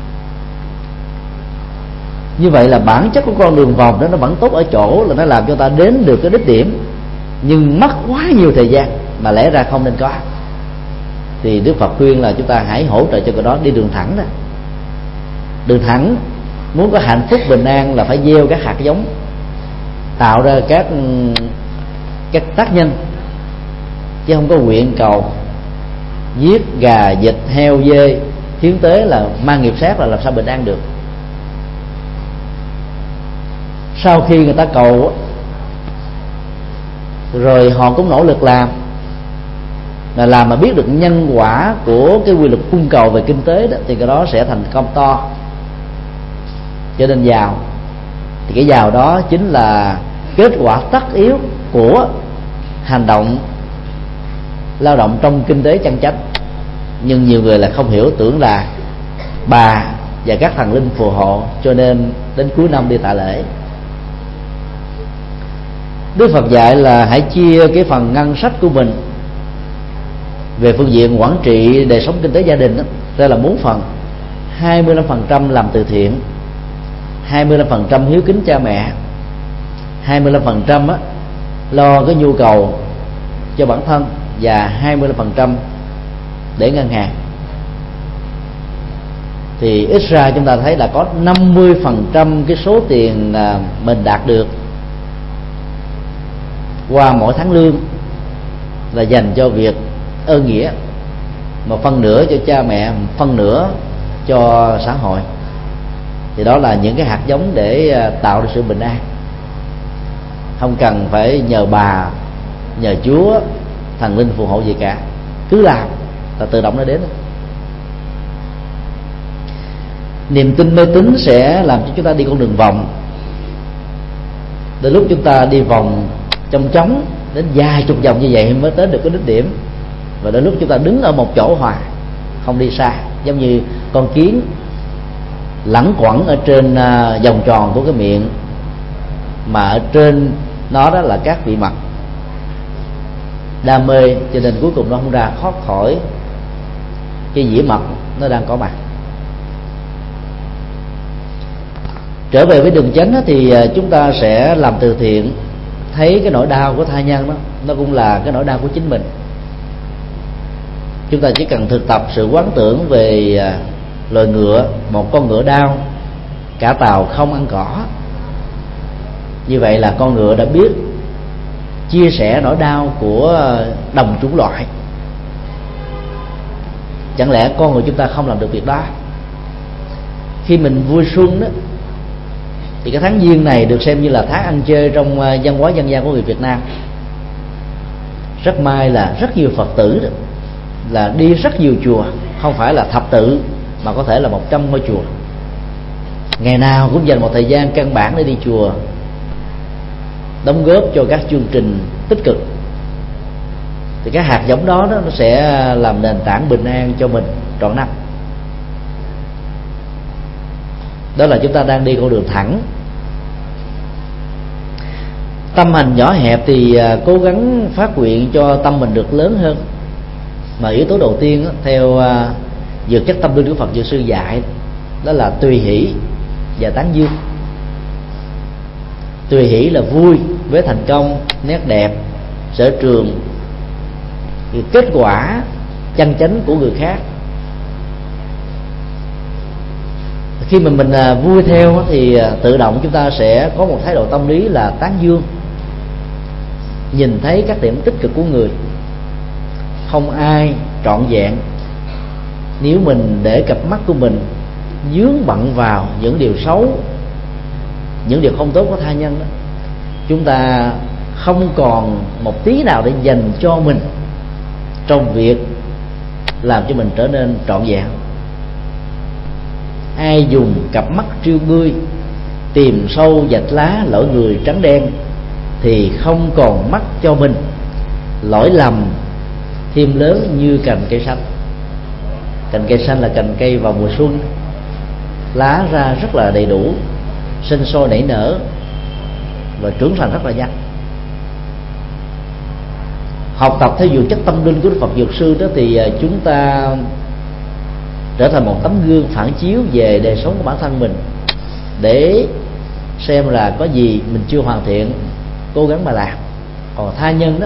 Speaker 3: Như vậy là bản chất của con đường vòng đó nó vẫn tốt ở chỗ là nó làm cho ta đến được cái đích điểm, nhưng mất quá nhiều thời gian mà lẽ ra không nên có. Thì Đức Phật khuyên là chúng ta hãy hỗ trợ cho cái đó đi đường thẳng đó. Đường thẳng muốn có hạnh phúc bình an là phải gieo các hạt giống, tạo ra các các tác nhân, chứ không có nguyện cầu giết gà, vịt, heo, dê hiến tế là mang nghiệp sát là làm sao bình an được. Sau khi người ta cầu rồi họ cũng nỗ lực làm, là làm mà biết được nhân quả của cái quy luật cung cầu về kinh tế đó, thì cái đó sẽ thành công to, trở nên giàu. Thì cái giàu đó chính là kết quả tất yếu của hành động lao động trong kinh tế chân chánh. Nhưng nhiều người là không hiểu, tưởng là bà và các thần linh phù hộ, cho nên đến cuối năm đi tạ lễ. Đức Phật dạy là hãy chia cái phần ngân sách của mình về phương diện quản trị đời sống kinh tế gia đình đó, ra là bốn phần. hai mươi lăm phần trăm làm từ thiện, hai mươi lăm phần trăm hiếu kính cha mẹ, hai mươi lăm phần trăm á, lo cái nhu cầu cho bản thân, và hai mươi lăm phần trăm để ngân hàng. Thì ít ra chúng ta thấy là có năm mươi phần trăm cái số tiền mình đạt được qua mỗi tháng lương là dành cho việc ơn nghĩa, một phân nửa cho cha mẹ, một phân nửa cho xã hội. Thì đó là những cái hạt giống để tạo ra sự bình an. Không cần phải nhờ bà, nhờ Chúa, thần linh phù hộ gì cả, cứ làm là tự động nó đến. Niềm tin mê tín sẽ làm cho chúng ta đi con đường vòng. Đến lúc chúng ta đi vòng trong trống đến vài chục vòng như vậy mới tới được cái đích điểm, và đến lúc chúng ta đứng ở một chỗ hoài, không đi xa, giống như con kiến lẳng quẩn ở trên uh, vòng tròn của cái miệng, mà ở trên nó đó là các vị mật đam mê, cho nên cuối cùng nó không ra thoát khỏi cái dĩa mật nó đang có mặt. Trở về với đường chánh thì chúng ta sẽ làm từ thiện, thấy cái nỗi đau của tha nhân đó, nó cũng là cái nỗi đau của chính mình. Chúng ta chỉ cần thực tập sự quán tưởng về loài ngựa, một con ngựa đau, cả tàu không ăn cỏ. Như vậy là con ngựa đã biết chia sẻ nỗi đau của đồng chủng loại. Chẳng lẽ con người chúng ta không làm được việc đó? khi mình vui xuân đó, thì cái tháng Giêng này được xem như là tháng ăn chơi trong văn hóa dân gian của người Việt Nam. Rất may là rất nhiều Phật tử đó, là đi rất nhiều chùa, không phải là thập tự mà có thể là một trăm ngôi chùa, ngày nào cũng dành một thời gian căn bản để đi chùa, đóng góp cho các chương trình tích cực. Thì cái hạt giống đó, đó nó sẽ làm nền tảng bình an cho mình trọn năm. Đó là chúng ta đang đi con đường thẳng. Tâm hành nhỏ hẹp thì cố gắng phát nguyện cho tâm mình được lớn hơn. Mà yếu tố đầu tiên theo dược chất tâm linh của Phật Dược Sư dạy, đó là tùy hỷ và tán dương. Tùy hỷ là vui với thành công, nét đẹp, sở trường, kết quả chân chánh của người khác. Khi mà mình vui theo thì tự động chúng ta sẽ có một thái độ tâm lý là tán dương, nhìn thấy các điểm tích cực của người. Không ai trọn vẹn nếu mình để cặp mắt của mình dướng bận vào những điều xấu, những điều không tốt của tha nhân đó, chúng ta không còn một tí nào để dành cho mình trong việc làm cho mình trở nên trọn vẹn. Ai dùng cặp mắt triêu ngươi, tìm sâu vạch lá lỗi người trắng đen, thì không còn mắt cho mình lỗi lầm thêm lớn như cành cây xanh. Cành cây xanh là cành cây vào mùa xuân, lá ra rất là đầy đủ, sinh sôi nảy nở và trưởng thành rất là nhanh. Học tập theo dược chất tâm linh của Đức Phật Dược Sư đó, thì chúng ta trở thành một tấm gương phản chiếu về đời sống của bản thân mình, để xem là có gì mình chưa hoàn thiện, cố gắng mà làm. Còn tha nhân đó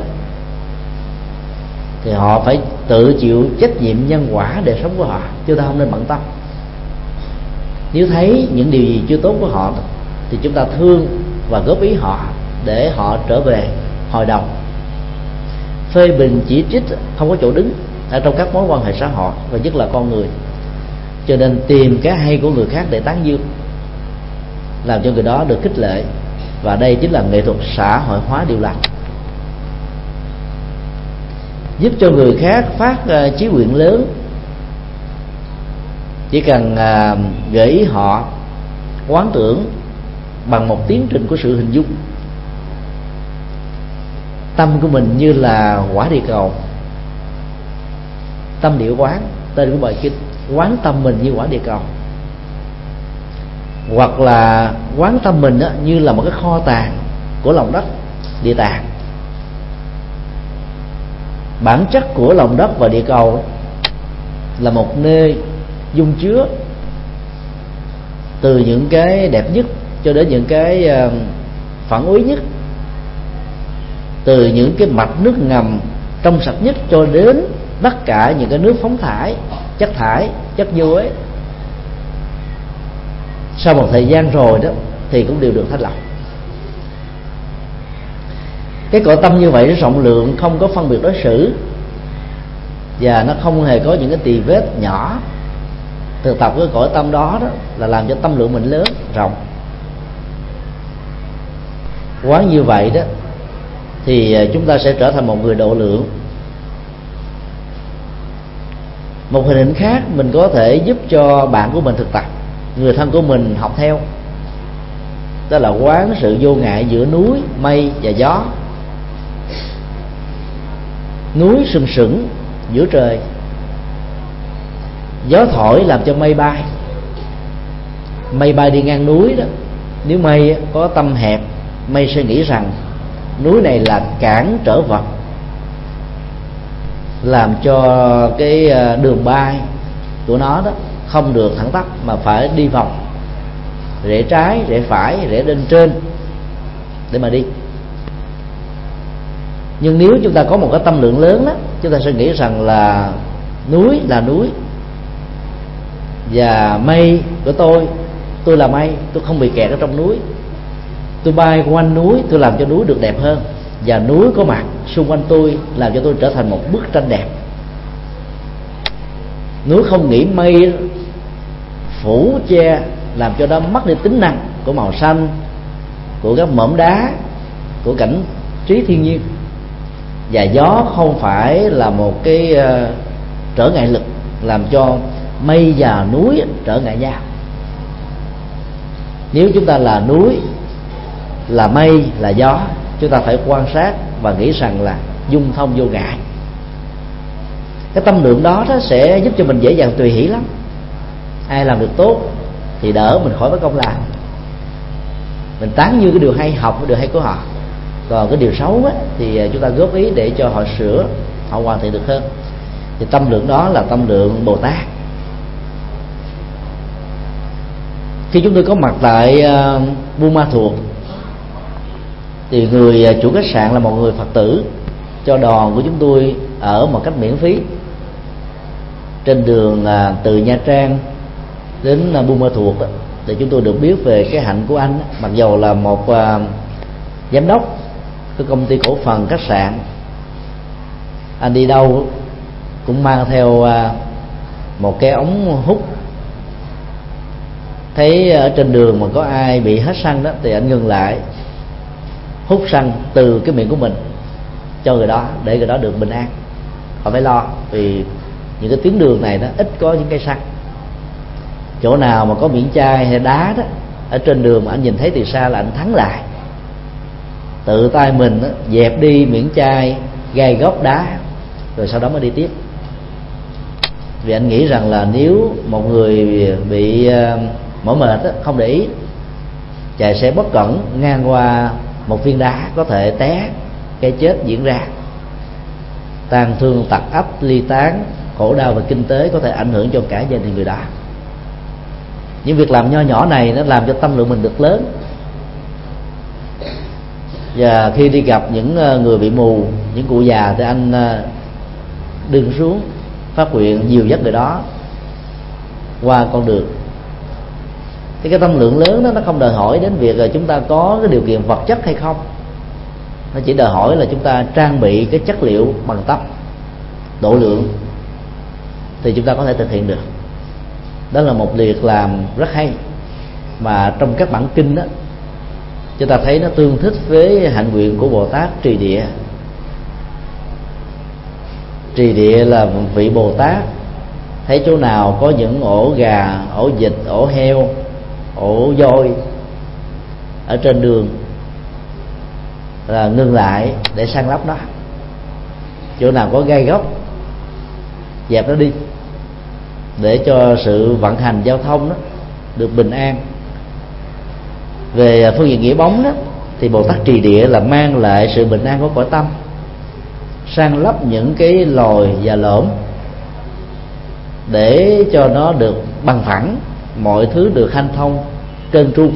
Speaker 3: thì họ phải tự chịu trách nhiệm nhân quả đời sống của họ, chúng ta không nên bận tâm. Nếu thấy những điều gì chưa tốt của họ thì chúng ta thương và góp ý họ để họ trở về hồi đầu. Phê bình chỉ trích không có chỗ đứng ở trong các mối quan hệ xã hội, và nhất là con người. Cho nên tìm cái hay của người khác để tán dương, làm cho người đó được khích lệ, và đây chính là nghệ thuật xã hội hóa điều lành, giúp cho người khác phát uh, chí nguyện lớn. Chỉ cần uh, gợi ý họ quán tưởng bằng một tiến trình của sự hình dung. Tâm của mình như là quả địa cầu, tâm địa quán, tên của bài kinh. Quán tâm mình như quả địa cầu, hoặc là quán tâm mình đó, như là một cái kho tàng của lòng đất, địa tạng. Bản chất của lòng đất và địa cầu là một nơi dung chứa từ những cái đẹp nhất cho đến những cái phản úy nhất, từ những cái mạch nước ngầm trong sạch nhất cho đến tất cả những cái nước phóng thải, chất thải, chất vô ấy. Sau một thời gian rồi đó thì cũng đều được thanh lọc. Cái cõi tâm như vậy nó rộng lượng, không có phân biệt đối xử, và nó không hề có những cái tì vết nhỏ. Thực tập cái cõi tâm đó, đó là làm cho tâm lượng mình lớn, rộng. Quá như vậy đó thì chúng ta sẽ trở thành một người độ lượng. Một hình ảnh khác mình có thể giúp cho bạn của mình thực tập, người thân của mình học theo, đó là quán sự vô ngại giữa núi, mây và gió. Núi sừng sững giữa trời, gió thổi làm cho mây bay. Mây bay đi ngang núi đó, nếu mây có tâm hẹp, mây sẽ nghĩ rằng núi này là cản trở vật, làm cho cái đường bay của nó đó không được thẳng tắp mà phải đi vòng, rẽ trái, rẽ phải, rẽ lên trên để mà đi. Nhưng nếu chúng ta có một cái tâm lượng lớn đó, chúng ta sẽ nghĩ rằng là núi là núi, và mây của tôi, tôi là mây, tôi không bị kẹt ở trong núi, tôi bay quanh núi, tôi làm cho núi được đẹp hơn, và núi có mặt xung quanh tôi làm cho tôi trở thành một bức tranh đẹp. Núi không nghĩ mây phủ che, làm cho nó mất đi tính năng của màu xanh, của các mỏm đá, của cảnh trí thiên nhiên. Và gió không phải là một cái uh, trở ngại lực làm cho mây và núi trở ngại nhau. Nếu chúng ta là núi, là mây, là gió, chúng ta phải quan sát và nghĩ rằng là dung thông vô ngại. Cái tâm lượng đó, đó sẽ giúp cho mình dễ dàng tùy hỷ lắm. Ai làm được tốt thì đỡ mình khỏi mất công làm, mình tán như cái điều hay, học cái điều hay của họ. Còn cái điều xấu á, thì chúng ta góp ý để cho họ sửa, họ hoàn thiện được hơn. Thì tâm lượng đó là tâm lượng Bồ Tát. Khi chúng tôi có mặt tại uh, Buôn Ma Thuột, thì người chủ khách sạn là một người Phật tử, cho đoàn của chúng tôi ở một cách miễn phí trên đường uh, từ Nha Trang đến uh, Buôn Ma Thuột đó, để chúng tôi được biết về cái hạnh của anh. Mặc dầu là một uh, giám đốc cái công ty cổ phần khách sạn, anh đi đâu cũng mang theo uh, một cái ống hút. Thấy ở trên đường mà có ai bị hết xăng đó thì anh ngừng lại hút xăng từ cái miệng của mình cho người đó, để người đó được bình an, không phải lo. Vì những cái tuyến đường này nó ít có những cây xăng. Chỗ nào mà có miệng chai hay đá đó ở trên đường mà anh nhìn thấy từ xa là anh thắng lại, tự tay mình đó, dẹp đi miệng chai, gai góc đá, rồi sau đó mới đi tiếp. Vì anh nghĩ rằng là nếu một người bị uh, mỏi mệt đó, không để ý, chạy xe bất cẩn ngang qua một viên đá có thể té, cái chết diễn ra, tàn thương tật ách ly tán, khổ đau về kinh tế có thể ảnh hưởng cho cả gia đình người đó. Những việc làm nho nhỏ này nó làm cho tâm lượng mình được lớn. Và khi đi gặp những người bị mù, những cụ già, thì anh đứng xuống phát nguyện dìu dắt người đó qua con đường. Thì cái tâm lượng lớn đó nó không đòi hỏi đến việc là chúng ta có cái điều kiện vật chất hay không, nó chỉ đòi hỏi là chúng ta trang bị cái chất liệu bằng tâm, độ lượng, thì chúng ta có thể thực hiện được. Đó là một việc làm rất hay mà trong các bản kinh đó chúng ta thấy nó tương thích với hạnh nguyện của Bồ Tát Trì Địa. Trì Địa là vị Bồ Tát thấy chỗ nào có những ổ gà, ổ vịt, ổ heo, ổ voi ở trên đường là ngừng lại để săn lấp nó. Chỗ nào có gai góc dẹp nó đi, để cho sự vận hành giao thông đó được bình an. Về phương diện nghĩa bóng đó, thì Bồ Tát Trì Địa là mang lại sự bình an của cõi tâm, san lấp những cái lồi và lõm để cho nó được bằng phẳng, mọi thứ được hanh thông, trơn tru.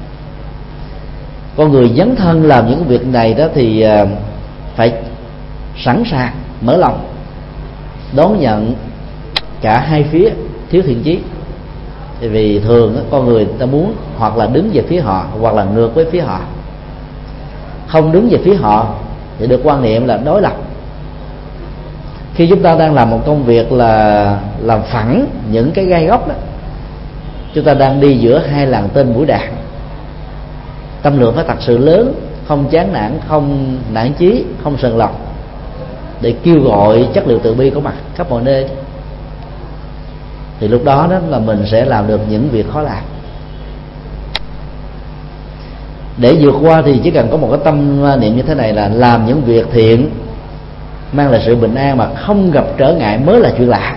Speaker 3: Con người dấn thân làm những việc này đó thì phải sẵn sàng mở lòng đón nhận cả hai phía thiếu thiện chí. Vì thường con người ta muốn hoặc là đứng về phía họ hoặc là ngược với phía họ. Không đứng về phía họ thì được quan niệm là đối lập. Khi chúng ta đang làm một công việc là làm phẳng những cái gai góc đó, chúng ta đang đi giữa hai làn tên mũi đạn. Tâm lượng phải thật sự lớn, không chán nản, không nản chí, không sờn lòng, để kêu gọi chất liệu từ bi có mặt khắp mọi nơi. Thì lúc đó đó là mình sẽ làm được những việc khó làm. Để vượt qua thì chỉ cần có một cái tâm niệm như thế này, là làm những việc thiện mang lại sự bình an mà không gặp trở ngại mới là chuyện lạ.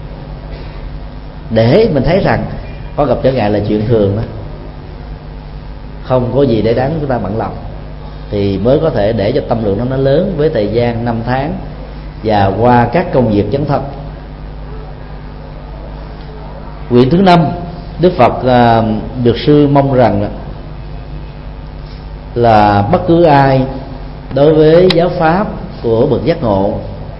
Speaker 3: Để mình thấy rằng có gặp trở ngại là chuyện thường đó, không có gì để đáng chúng ta bận lòng, thì mới có thể để cho tâm lượng nó nó lớn với thời gian năm tháng và qua các công việc chấn thân. Nguyện thứ năm, Đức Phật uh, được sư mong rằng là bất cứ ai đối với giáo pháp của bậc giác ngộ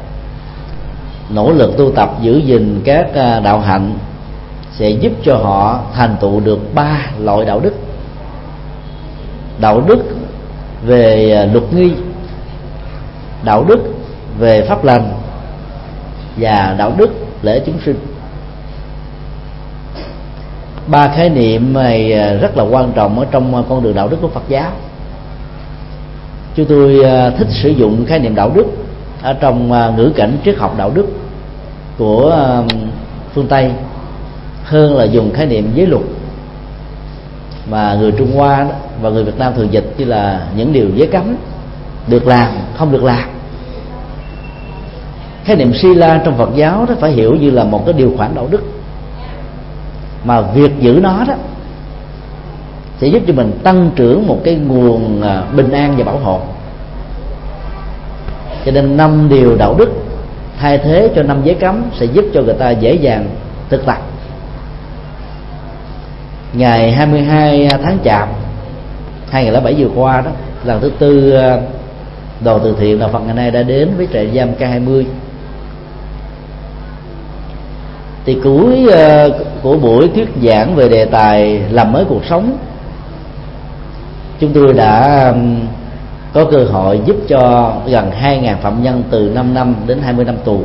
Speaker 3: nỗ lực tu tập giữ gìn các uh, đạo hạnh sẽ giúp cho họ thành tựu được ba loại đạo đức: đạo đức về uh, luật nghi, đạo đức về pháp lành và đạo đức lễ chúng sinh. ba khái niệm này rất là quan trọng ở trong con đường đạo đức của Phật giáo. Chúng tôi thích sử dụng khái niệm đạo đức ở trong ngữ cảnh triết học đạo đức của phương Tây hơn là dùng khái niệm giới luật mà người Trung Hoa và người Việt Nam thường dịch như là những điều giới cấm, được làm, không được làm. Khái niệm Sila trong Phật giáo đó phải hiểu như là một cái điều khoản đạo đức, mà việc giữ nó đó sẽ giúp cho mình tăng trưởng một cái nguồn bình an và bảo hộ. Cho nên năm điều đạo đức thay thế cho năm giới cấm sẽ giúp cho người ta dễ dàng thực tập. Ngày hai mươi hai tháng Chạp hai nghìn lẻ bảy vừa qua đó, lần thứ tư đoàn từ thiện đạo Phật ngày nay đã đến với trại giam K hai mươi. Thì cuối của buổi thuyết giảng về đề tài làm mới cuộc sống, chúng tôi đã có cơ hội giúp cho gần hai nghìn phạm nhân từ năm năm đến hai mươi năm tù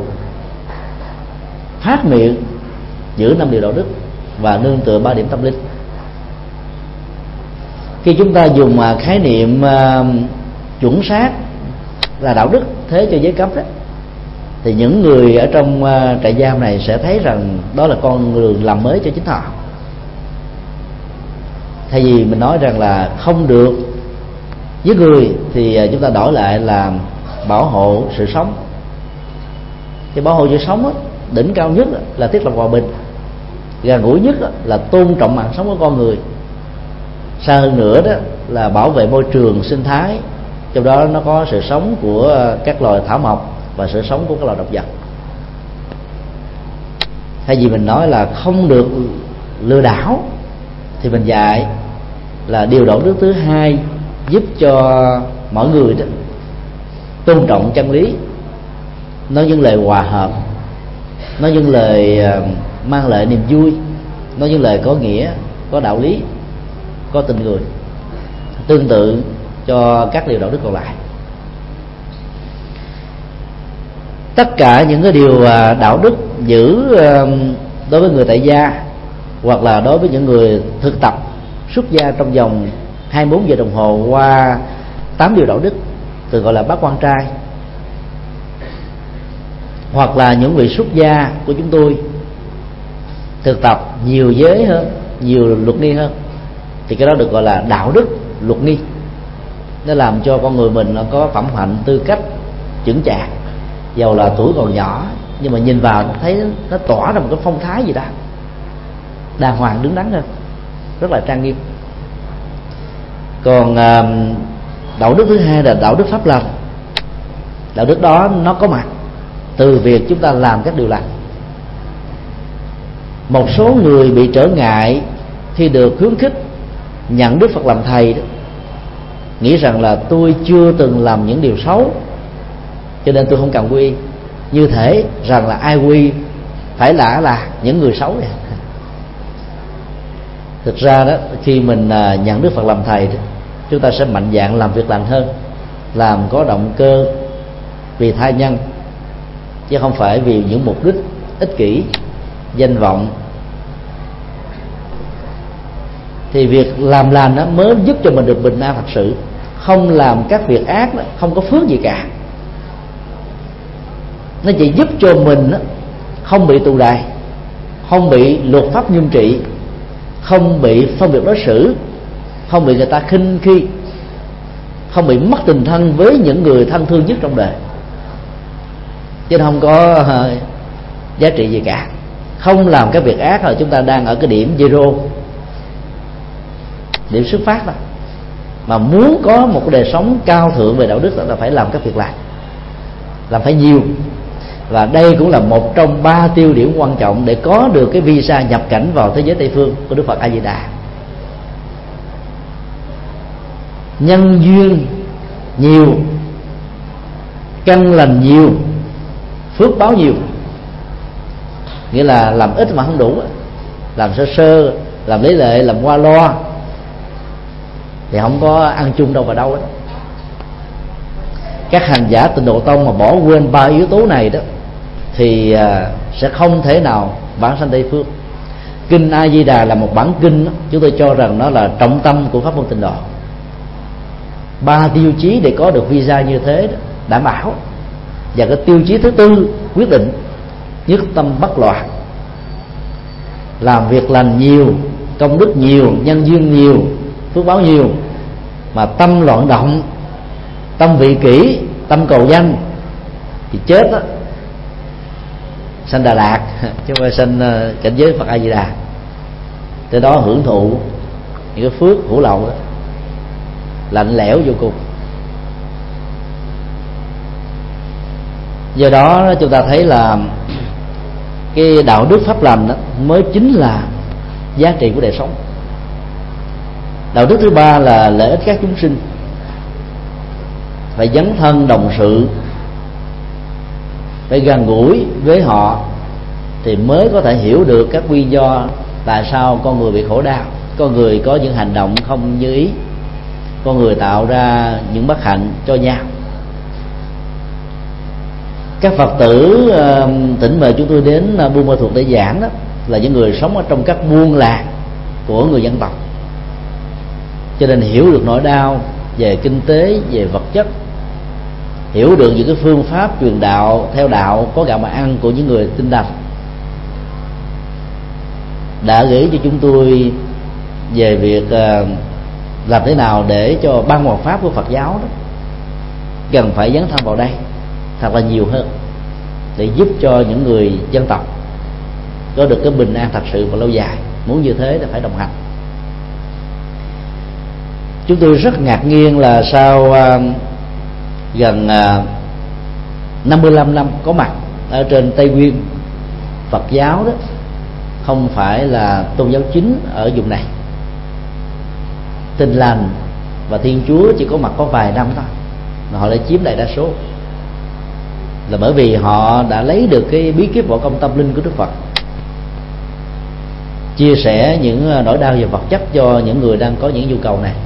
Speaker 3: phát miệng giữ năm điều đạo đức và nương tựa ba điểm tâm linh. Khi chúng ta dùng khái niệm chuẩn xác là đạo đức thế cho giới cấm đó, thì những người ở trong trại giam này sẽ thấy rằng đó là con đường làm mới cho chính họ. Thay vì mình nói rằng là không được giết người thì chúng ta đổi lại là bảo hộ sự sống. Thì bảo hộ sự sống đó, đỉnh cao nhất là thiết lập hòa bình, gần gũi nhất là tôn trọng mạng sống của con người, xa hơn nữa đó là bảo vệ môi trường sinh thái, trong đó nó có sự sống của các loài thảo mộc và sự sống của các loài động vật. Thay vì mình nói là không được lừa đảo thì mình dạy là điều đạo đức thứ hai giúp cho mọi người đó tôn trọng chân lý, nói những lời hòa hợp, nói những lời mang lại niềm vui, nói những lời có nghĩa, có đạo lý, có tình người, tương tự cho các điều đạo đức còn lại. Tất cả những cái điều đạo đức giữ đối với người tại gia hoặc là đối với những người thực tập xuất gia trong vòng hai mươi bốn giờ đồng hồ qua tám điều đạo đức, từ gọi là bát quan trai, hoặc là những vị xuất gia của chúng tôi thực tập nhiều giới hơn, nhiều luật nghi hơn, thì cái đó được gọi là đạo đức luật nghi. Nó làm cho con người mình nó có phẩm hạnh, tư cách chững chạc, dầu là tuổi còn nhỏ nhưng mà nhìn vào nó thấy nó tỏa ra một cái phong thái gì đó đàng hoàng, đứng đắn hơn, rất là trang nghiêm. Còn đạo đức thứ hai là đạo đức pháp lành. Đạo đức đó nó có mặt từ việc chúng ta làm các điều lành. Một số người bị trở ngại khi được khuyến khích nhận Đức Phật làm thầy đó, nghĩ rằng là tôi chưa từng làm những điều xấu cho nên tôi không cần quy, như thể rằng là ai quy phải là là những người xấu vậy. Thực ra đó, khi mình nhận Đức Phật làm thầy đó, chúng ta sẽ mạnh dạn làm việc lành hơn, làm có động cơ vì tha nhân chứ không phải vì những mục đích ích kỷ, danh vọng. Thì việc làm lành đó mới giúp cho mình được bình an thật sự. Không làm các việc ác đó, không có phước gì cả. Nó chỉ giúp cho mình đó, không bị tù đày, không bị luật pháp nghiêm trị, không bị phân biệt đối xử, không bị người ta khinh khi, không bị mất tình thân với những người thân thương nhất trong đời, chứ không có uh, giá trị gì cả. Không làm các việc ác là chúng ta đang ở cái điểm zero, điểm xuất phát đó. Mà muốn có một cái đời sống cao thượng về đạo đức là phải làm các việc lành, làm phải nhiều. Và đây cũng là một trong ba tiêu điểm quan trọng để có được cái visa nhập cảnh vào thế giới Tây phương của Đức Phật A Di Đà. Nhân duyên nhiều, căn lành nhiều, phước báo nhiều. Nghĩa là làm ít mà không đủ, làm sơ sơ, làm lấy lệ, làm qua loa thì không có ăn chung đâu vào đâu hết. Các hành giả Tịnh Độ Tông mà bỏ quên ba yếu tố này đó thì sẽ không thể nào vãng sanh Tây phương. kinh A Di Đà là một bản kinh, chúng tôi cho rằng nó là trọng tâm của pháp môn Tịnh độ. Ba tiêu chí để có được visa như thế đó, đảm bảo. Và cái tiêu chí thứ tư quyết định: nhất tâm bất loạn, làm việc lành nhiều, công đức nhiều, nhân duyên nhiều, phước báo nhiều, mà tâm loạn động, tâm vị kỷ, tâm cầu danh thì chết đó, sanh Đà Lạt chứ không phải sanh cảnh giới Phật A Di Đà. Tới đó hưởng thụ những cái phước hữu lậu đó, lạnh lẽo vô cùng. Do đó chúng ta thấy là cái đạo đức pháp lành đó mới chính là giá trị của đời sống. Đạo đức thứ ba là lợi ích các chúng sinh, phải dấn thân đồng sự, phải gần gũi với họ thì mới có thể hiểu được các nguyên do tại sao con người bị khổ đau, con người có những hành động không như ý, con người tạo ra những bất hạnh cho nhau. Các Phật tử uh, tỉnh mời chúng tôi đến uh, Buôn Ma Thuột để giảng đó là những người sống ở trong các buôn làng của người dân tộc, cho nên hiểu được nỗi đau về kinh tế, về vật chất, hiểu được những cái phương pháp truyền đạo theo đạo có gạo mà ăn của những người tinh lành, đã gửi cho chúng tôi về việc uh, làm thế nào để cho ban hoàn pháp của Phật giáo đó cần phải dấn thân vào đây thật là nhiều hơn, để giúp cho những người dân tộc có được cái bình an thật sự và lâu dài. Muốn như thế thì phải đồng hành. Chúng tôi rất ngạc nhiên là sau uh, gần uh, năm mươi lăm năm có mặt ở trên Tây Nguyên, Phật giáo đó không phải là tôn giáo chính ở vùng này. Tin lành và Thiên Chúa chỉ có mặt có vài năm thôi, mà họ đã chiếm đại đa số, là bởi vì họ đã lấy được cái bí kíp võ công tâm linh của Đức Phật, chia sẻ những nỗi đau về vật chất cho những người đang có những nhu cầu này.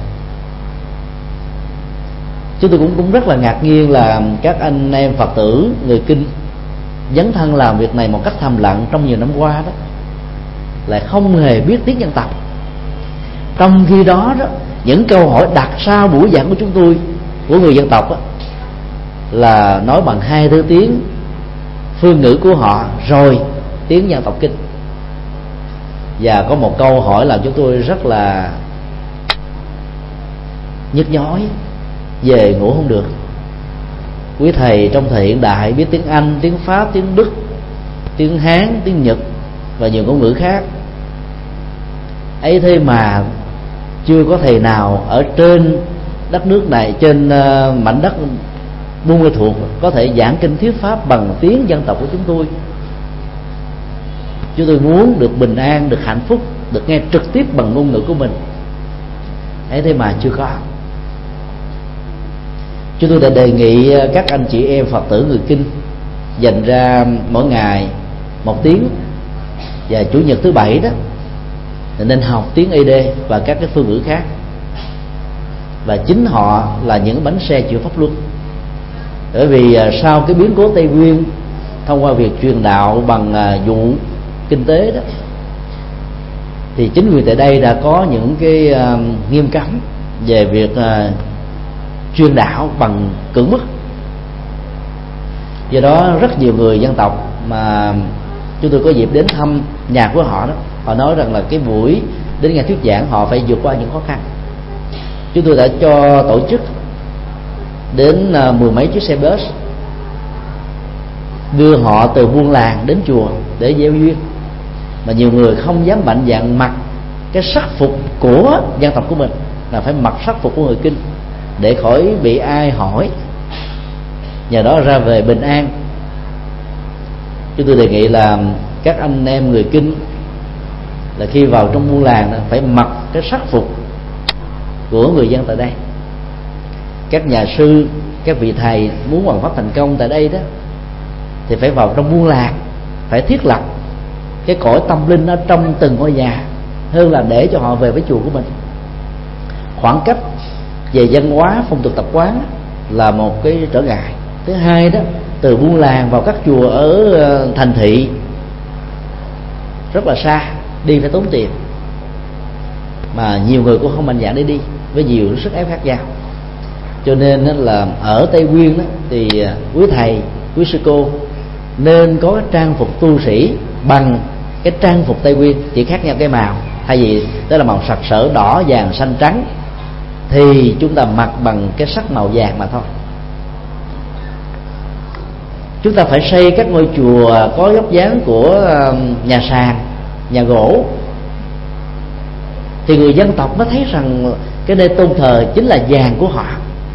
Speaker 3: Chúng tôi cũng cũng rất là ngạc nhiên là các anh em Phật tử người Kinh dấn thân làm việc này một cách thầm lặng trong nhiều năm qua đó, lại không hề biết tiếng dân tộc. Trong khi đó đó, những câu hỏi đặt sau buổi giảng của chúng tôi của người dân tộc đó, là nói bằng hai thứ tiếng phương ngữ của họ rồi tiếng dân tộc Kinh. Và có một câu hỏi làm chúng tôi rất là nhức nhối về ngủ không được. Quý thầy trong thời hiện đại biết tiếng Anh, tiếng Pháp, tiếng Đức, tiếng Hán, tiếng Nhật và nhiều ngôn ngữ khác, ấy thế mà chưa có thầy nào ở trên đất nước này, trên uh, mảnh đất Buôn Ma Thuột có thể giảng kinh thuyết pháp bằng tiếng dân tộc của chúng tôi. Chúng tôi muốn được bình an, được hạnh phúc, được nghe trực tiếp bằng ngôn ngữ của mình, ấy thế mà chưa có. Chúng tôi đã đề nghị các anh chị em Phật tử người Kinh dành ra mỗi ngày một tiếng, và chủ nhật thứ bảy đó thì nên học tiếng ê đê và các cái phương ngữ khác, và chính họ là những bánh xe chữa pháp luân. Bởi vì sau cái biến cố Tây Nguyên, thông qua việc truyền đạo bằng vụ kinh tế đó, thì chính quyền tại đây đã có những cái uh, nghiêm cấm về việc uh, truyền đạo bằng cưỡng bức. Do đó rất nhiều người dân tộc mà chúng tôi có dịp đến thăm nhà của họ đó, họ nói rằng là cái buổi đến nghe thuyết giảng họ phải vượt qua những khó khăn. Chúng tôi đã cho tổ chức đến uh, mười mấy chiếc xe bus đưa họ từ buôn làng đến chùa để gieo duyên, mà nhiều người không dám mạnh dạn mặc cái sắc phục của dân tộc của mình, là phải mặc sắc phục của người Kinh để khỏi bị ai hỏi, nhờ đó ra về bình an. Chúng tôi đề nghị là các anh em người Kinh là khi vào trong buôn làng đó, phải mặc cái sắc phục của người dân tại đây. Các nhà sư, các vị thầy muốn hoàn pháp thành công tại đây đó thì phải vào trong buôn làng, phải thiết lập cái cõi tâm linh ở trong từng ngôi nhà, hơn là để cho họ về với chùa của mình. Khoảng cách về văn hóa, phong tục tập quán là một cái trở ngại. Thứ hai đó, từ buôn làng vào các chùa ở thành thị rất là xa, đi phải tốn tiền, mà nhiều người cũng không mạnh dạn để đi với nhiều sức ép khác nhau. Cho nên là ở Tây Nguyên đó, thì quý thầy, quý sư cô nên có cái trang phục tu sĩ bằng cái trang phục Tây Nguyên, chỉ khác nhau cái màu, thay vì đó là màu sặc sỡ đỏ vàng xanh trắng thì chúng ta mặc bằng cái sắc màu vàng mà thôi. Chúng ta phải xây các ngôi chùa có góc dáng của nhà sàn, nhà gỗ, thì người dân tộc mới thấy rằng cái nơi tôn thờ chính là vàng của họ.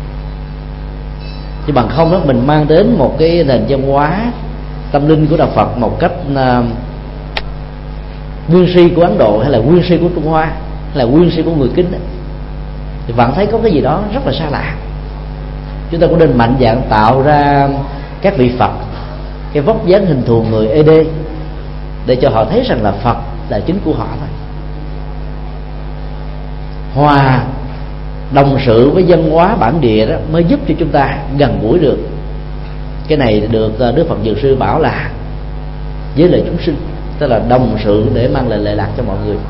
Speaker 3: Chứ bằng không đó, mình mang đến một cái nền văn hóa tâm linh của đạo Phật một cách uh, nguyên si của Ấn Độ hay là nguyên si của Trung Hoa hay là nguyên si của người Kinh đó, thì bạn thấy có cái gì đó rất là xa lạ. Chúng ta cũng nên mạnh dạn tạo ra các vị Phật cái vóc dáng hình thù người ê đê để cho họ thấy rằng là Phật là chính của họ thôi. Hòa đồng sự với văn hóa bản địa đó mới giúp cho chúng ta gần gũi được. Cái này được Đức Phật Dược Sư bảo là với lời chúng sinh, tức là đồng sự để mang lại lệ lạc cho mọi người.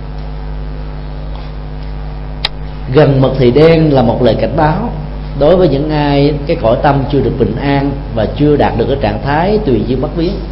Speaker 3: Gần mực thì đen là một lời cảnh báo đối với những ai cái cõi tâm chưa được bình an và chưa đạt được cái trạng thái tùy duyên bất biến.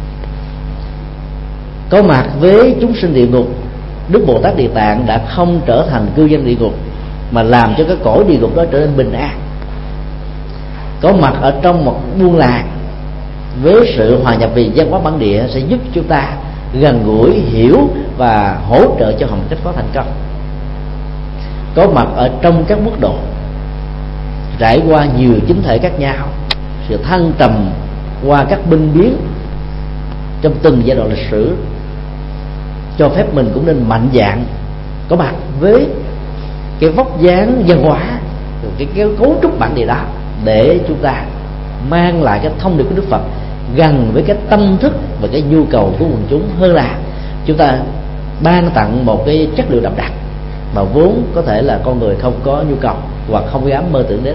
Speaker 3: Có mặt với chúng sinh địa ngục, Đức Bồ Tát Địa Tạng đã không trở thành cư dân địa ngục, mà làm cho cái cõi địa ngục đó trở nên bình an. Có mặt ở trong một buôn làng với sự hòa nhập về văn hóa bản địa sẽ giúp chúng ta gần gũi, hiểu và hỗ trợ cho họ một cách có thành công. Có mặt ở trong các mức độ, trải qua nhiều chính thể khác nhau, sự thăng trầm qua các binh biến trong từng giai đoạn lịch sử, cho phép mình cũng nên mạnh dạn có mặt với cái vóc dáng văn hóa, cái, cái cấu trúc bản địa đó, để chúng ta mang lại cái thông điệp của Đức Phật gần với cái tâm thức và cái nhu cầu của quần chúng, hơn là chúng ta ban tặng một cái chất liệu đậm đặc mà vốn có thể là con người không có nhu cầu hoặc không dám mơ tưởng đến.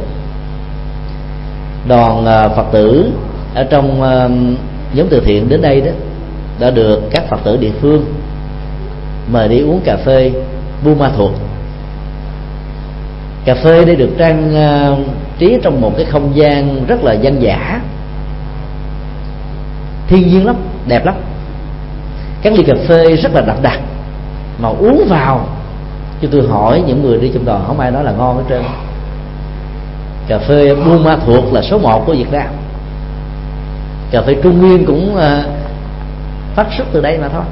Speaker 3: Đoàn Phật tử ở trong nhóm từ thiện đến đây đó đã được các Phật tử địa phương mời đi uống cà phê Buôn Ma Thuột. Cà phê đây được trang trí trong một cái không gian rất là dân dã, thiên nhiên lắm, đẹp lắm. Các ly cà phê rất là đậm đặc, mà uống vào, chứ tôi hỏi những người đi trong đoàn không ai nói là ngon hết trơn. Cà phê Buôn Ma Thuột là số một của Việt Nam. Cà phê Trung Nguyên cũng phát xuất từ đây mà thôi.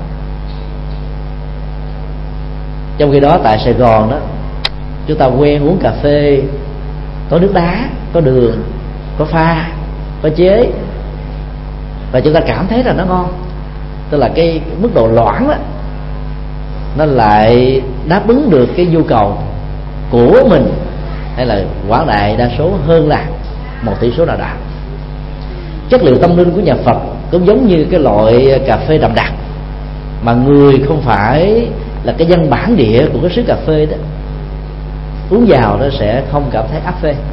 Speaker 3: Trong khi đó tại Sài Gòn đó, chúng ta quen uống cà phê có nước đá, có đường, có pha, có chế, và chúng ta cảm thấy là nó ngon. Tức là cái mức độ loãng đó nó lại đáp ứng được cái nhu cầu của mình, hay là quảng đại đa số hơn là một tỷ số nào đó. Chất liệu tâm linh của nhà Phật cũng giống như cái loại cà phê đậm đặc, mà người không phải là cái dân bản địa của cái xứ cà phê đó, uống vào nó sẽ không cảm thấy áp phê.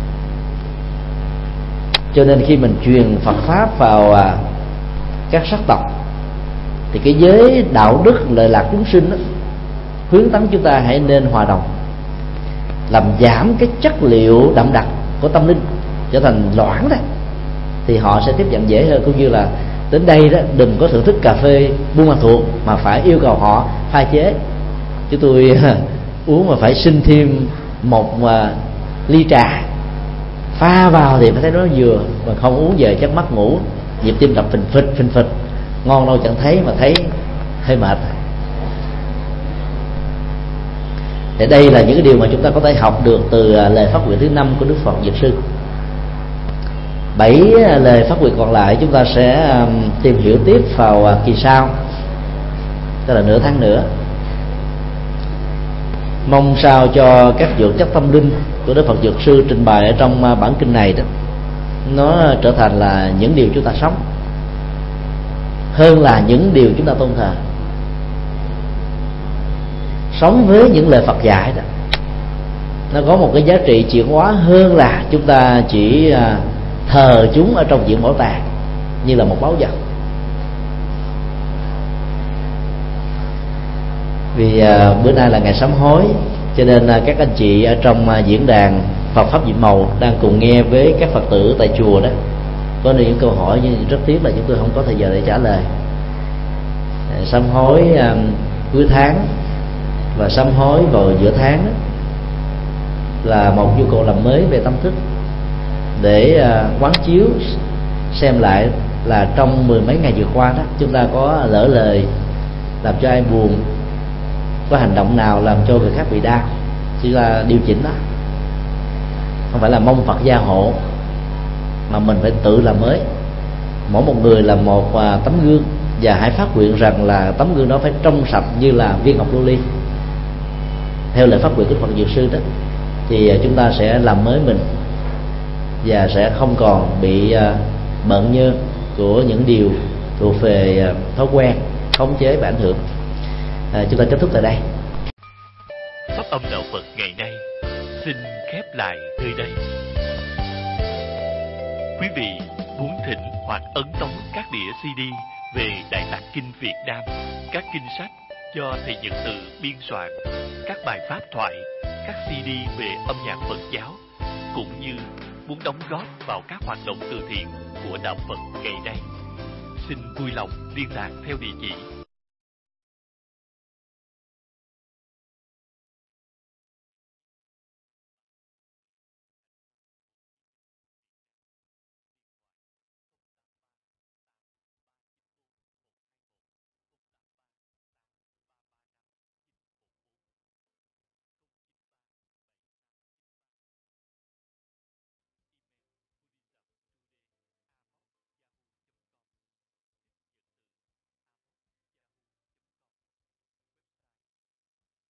Speaker 3: Cho nên khi mình truyền Phật pháp vào các sắc tộc thì cái giới đạo đức lệ lạc chúng sinh đó, khuyến tấn chúng ta hãy nên hòa đồng, làm giảm cái chất liệu đậm đặc của tâm linh trở thành loãng đó, thì họ sẽ tiếp nhận dễ hơn. Cũng như là đến đây đó, đừng có thưởng thức cà phê Buôn Ma Thuột mà phải yêu cầu họ pha chế. Chứ tôi uống mà phải xin thêm một uh, ly trà pha vào thì phải thấy nó vừa, mà không uống về chắc mất ngủ, nhịp tim đập phình phịch phình phịch, ngon đâu chẳng thấy mà thấy hơi mệt. Thì đây là những cái điều mà chúng ta có thể học được từ lời phát nguyện thứ năm của Đức Phật Dược Sư. Bảy lời phát nguyện còn lại chúng ta sẽ tìm hiểu tiếp vào kỳ sau, tức là nửa tháng nữa. Mong sao cho các dưỡng chất tâm linh của Đức Phật Dược Sư trình bày ở trong bản kinh này đó, nó trở thành là những điều chúng ta sống hơn là những điều chúng ta tôn thờ. Sống với những lời Phật dạy đó, nó có một cái giá trị chuyển hóa hơn là chúng ta chỉ thờ chúng ở trong viện bảo tàng như là một báu vật. Vì à, bữa nay là ngày sám hối, cho nên à, các anh chị ở trong à, diễn đàn Phật pháp nhiệm màu đang cùng nghe với các Phật tử tại chùa đó có những câu hỏi nhưng rất tiếc là chúng tôi không có thời giờ để trả lời. À, sám hối à, cuối tháng và sám hối vào giữa tháng đó, là một nhu cầu làm mới về tâm thức để à, quán chiếu xem lại là trong mười mấy ngày vừa qua đó chúng ta có lỡ lời làm cho ai buồn, có hành động nào làm cho người khác bị đau, chỉ là điều chỉnh đó, không phải là mong Phật gia hộ mà mình phải tự làm mới. Mỗi một người là một à, tấm gương, và hãy phát nguyện rằng là tấm gương đó phải trong sạch như là viên ngọc lưu ly theo lời phát nguyện của Phật Dược Sư đó, thì à, chúng ta sẽ làm mới mình và sẽ không còn bị à, bận nhơ của những điều thuộc về à, thói quen, khống chế và ảnh hưởng. À, chúng ta kết thúc tại đây.
Speaker 1: Pháp âm đạo Phật ngày nay xin khép lại nơi đây. Quý vị muốn thỉnh hoặc ấn tống các đĩa xê đê về Đại Tạng Kinh Việt Nam, các kinh sách do thầy Nhật Từ biên soạn, các bài pháp thoại, các xê đê về âm nhạc Phật giáo, cũng như muốn đóng góp vào các hoạt động từ thiện của đạo Phật ngày nay, xin vui lòng liên lạc theo địa chỉ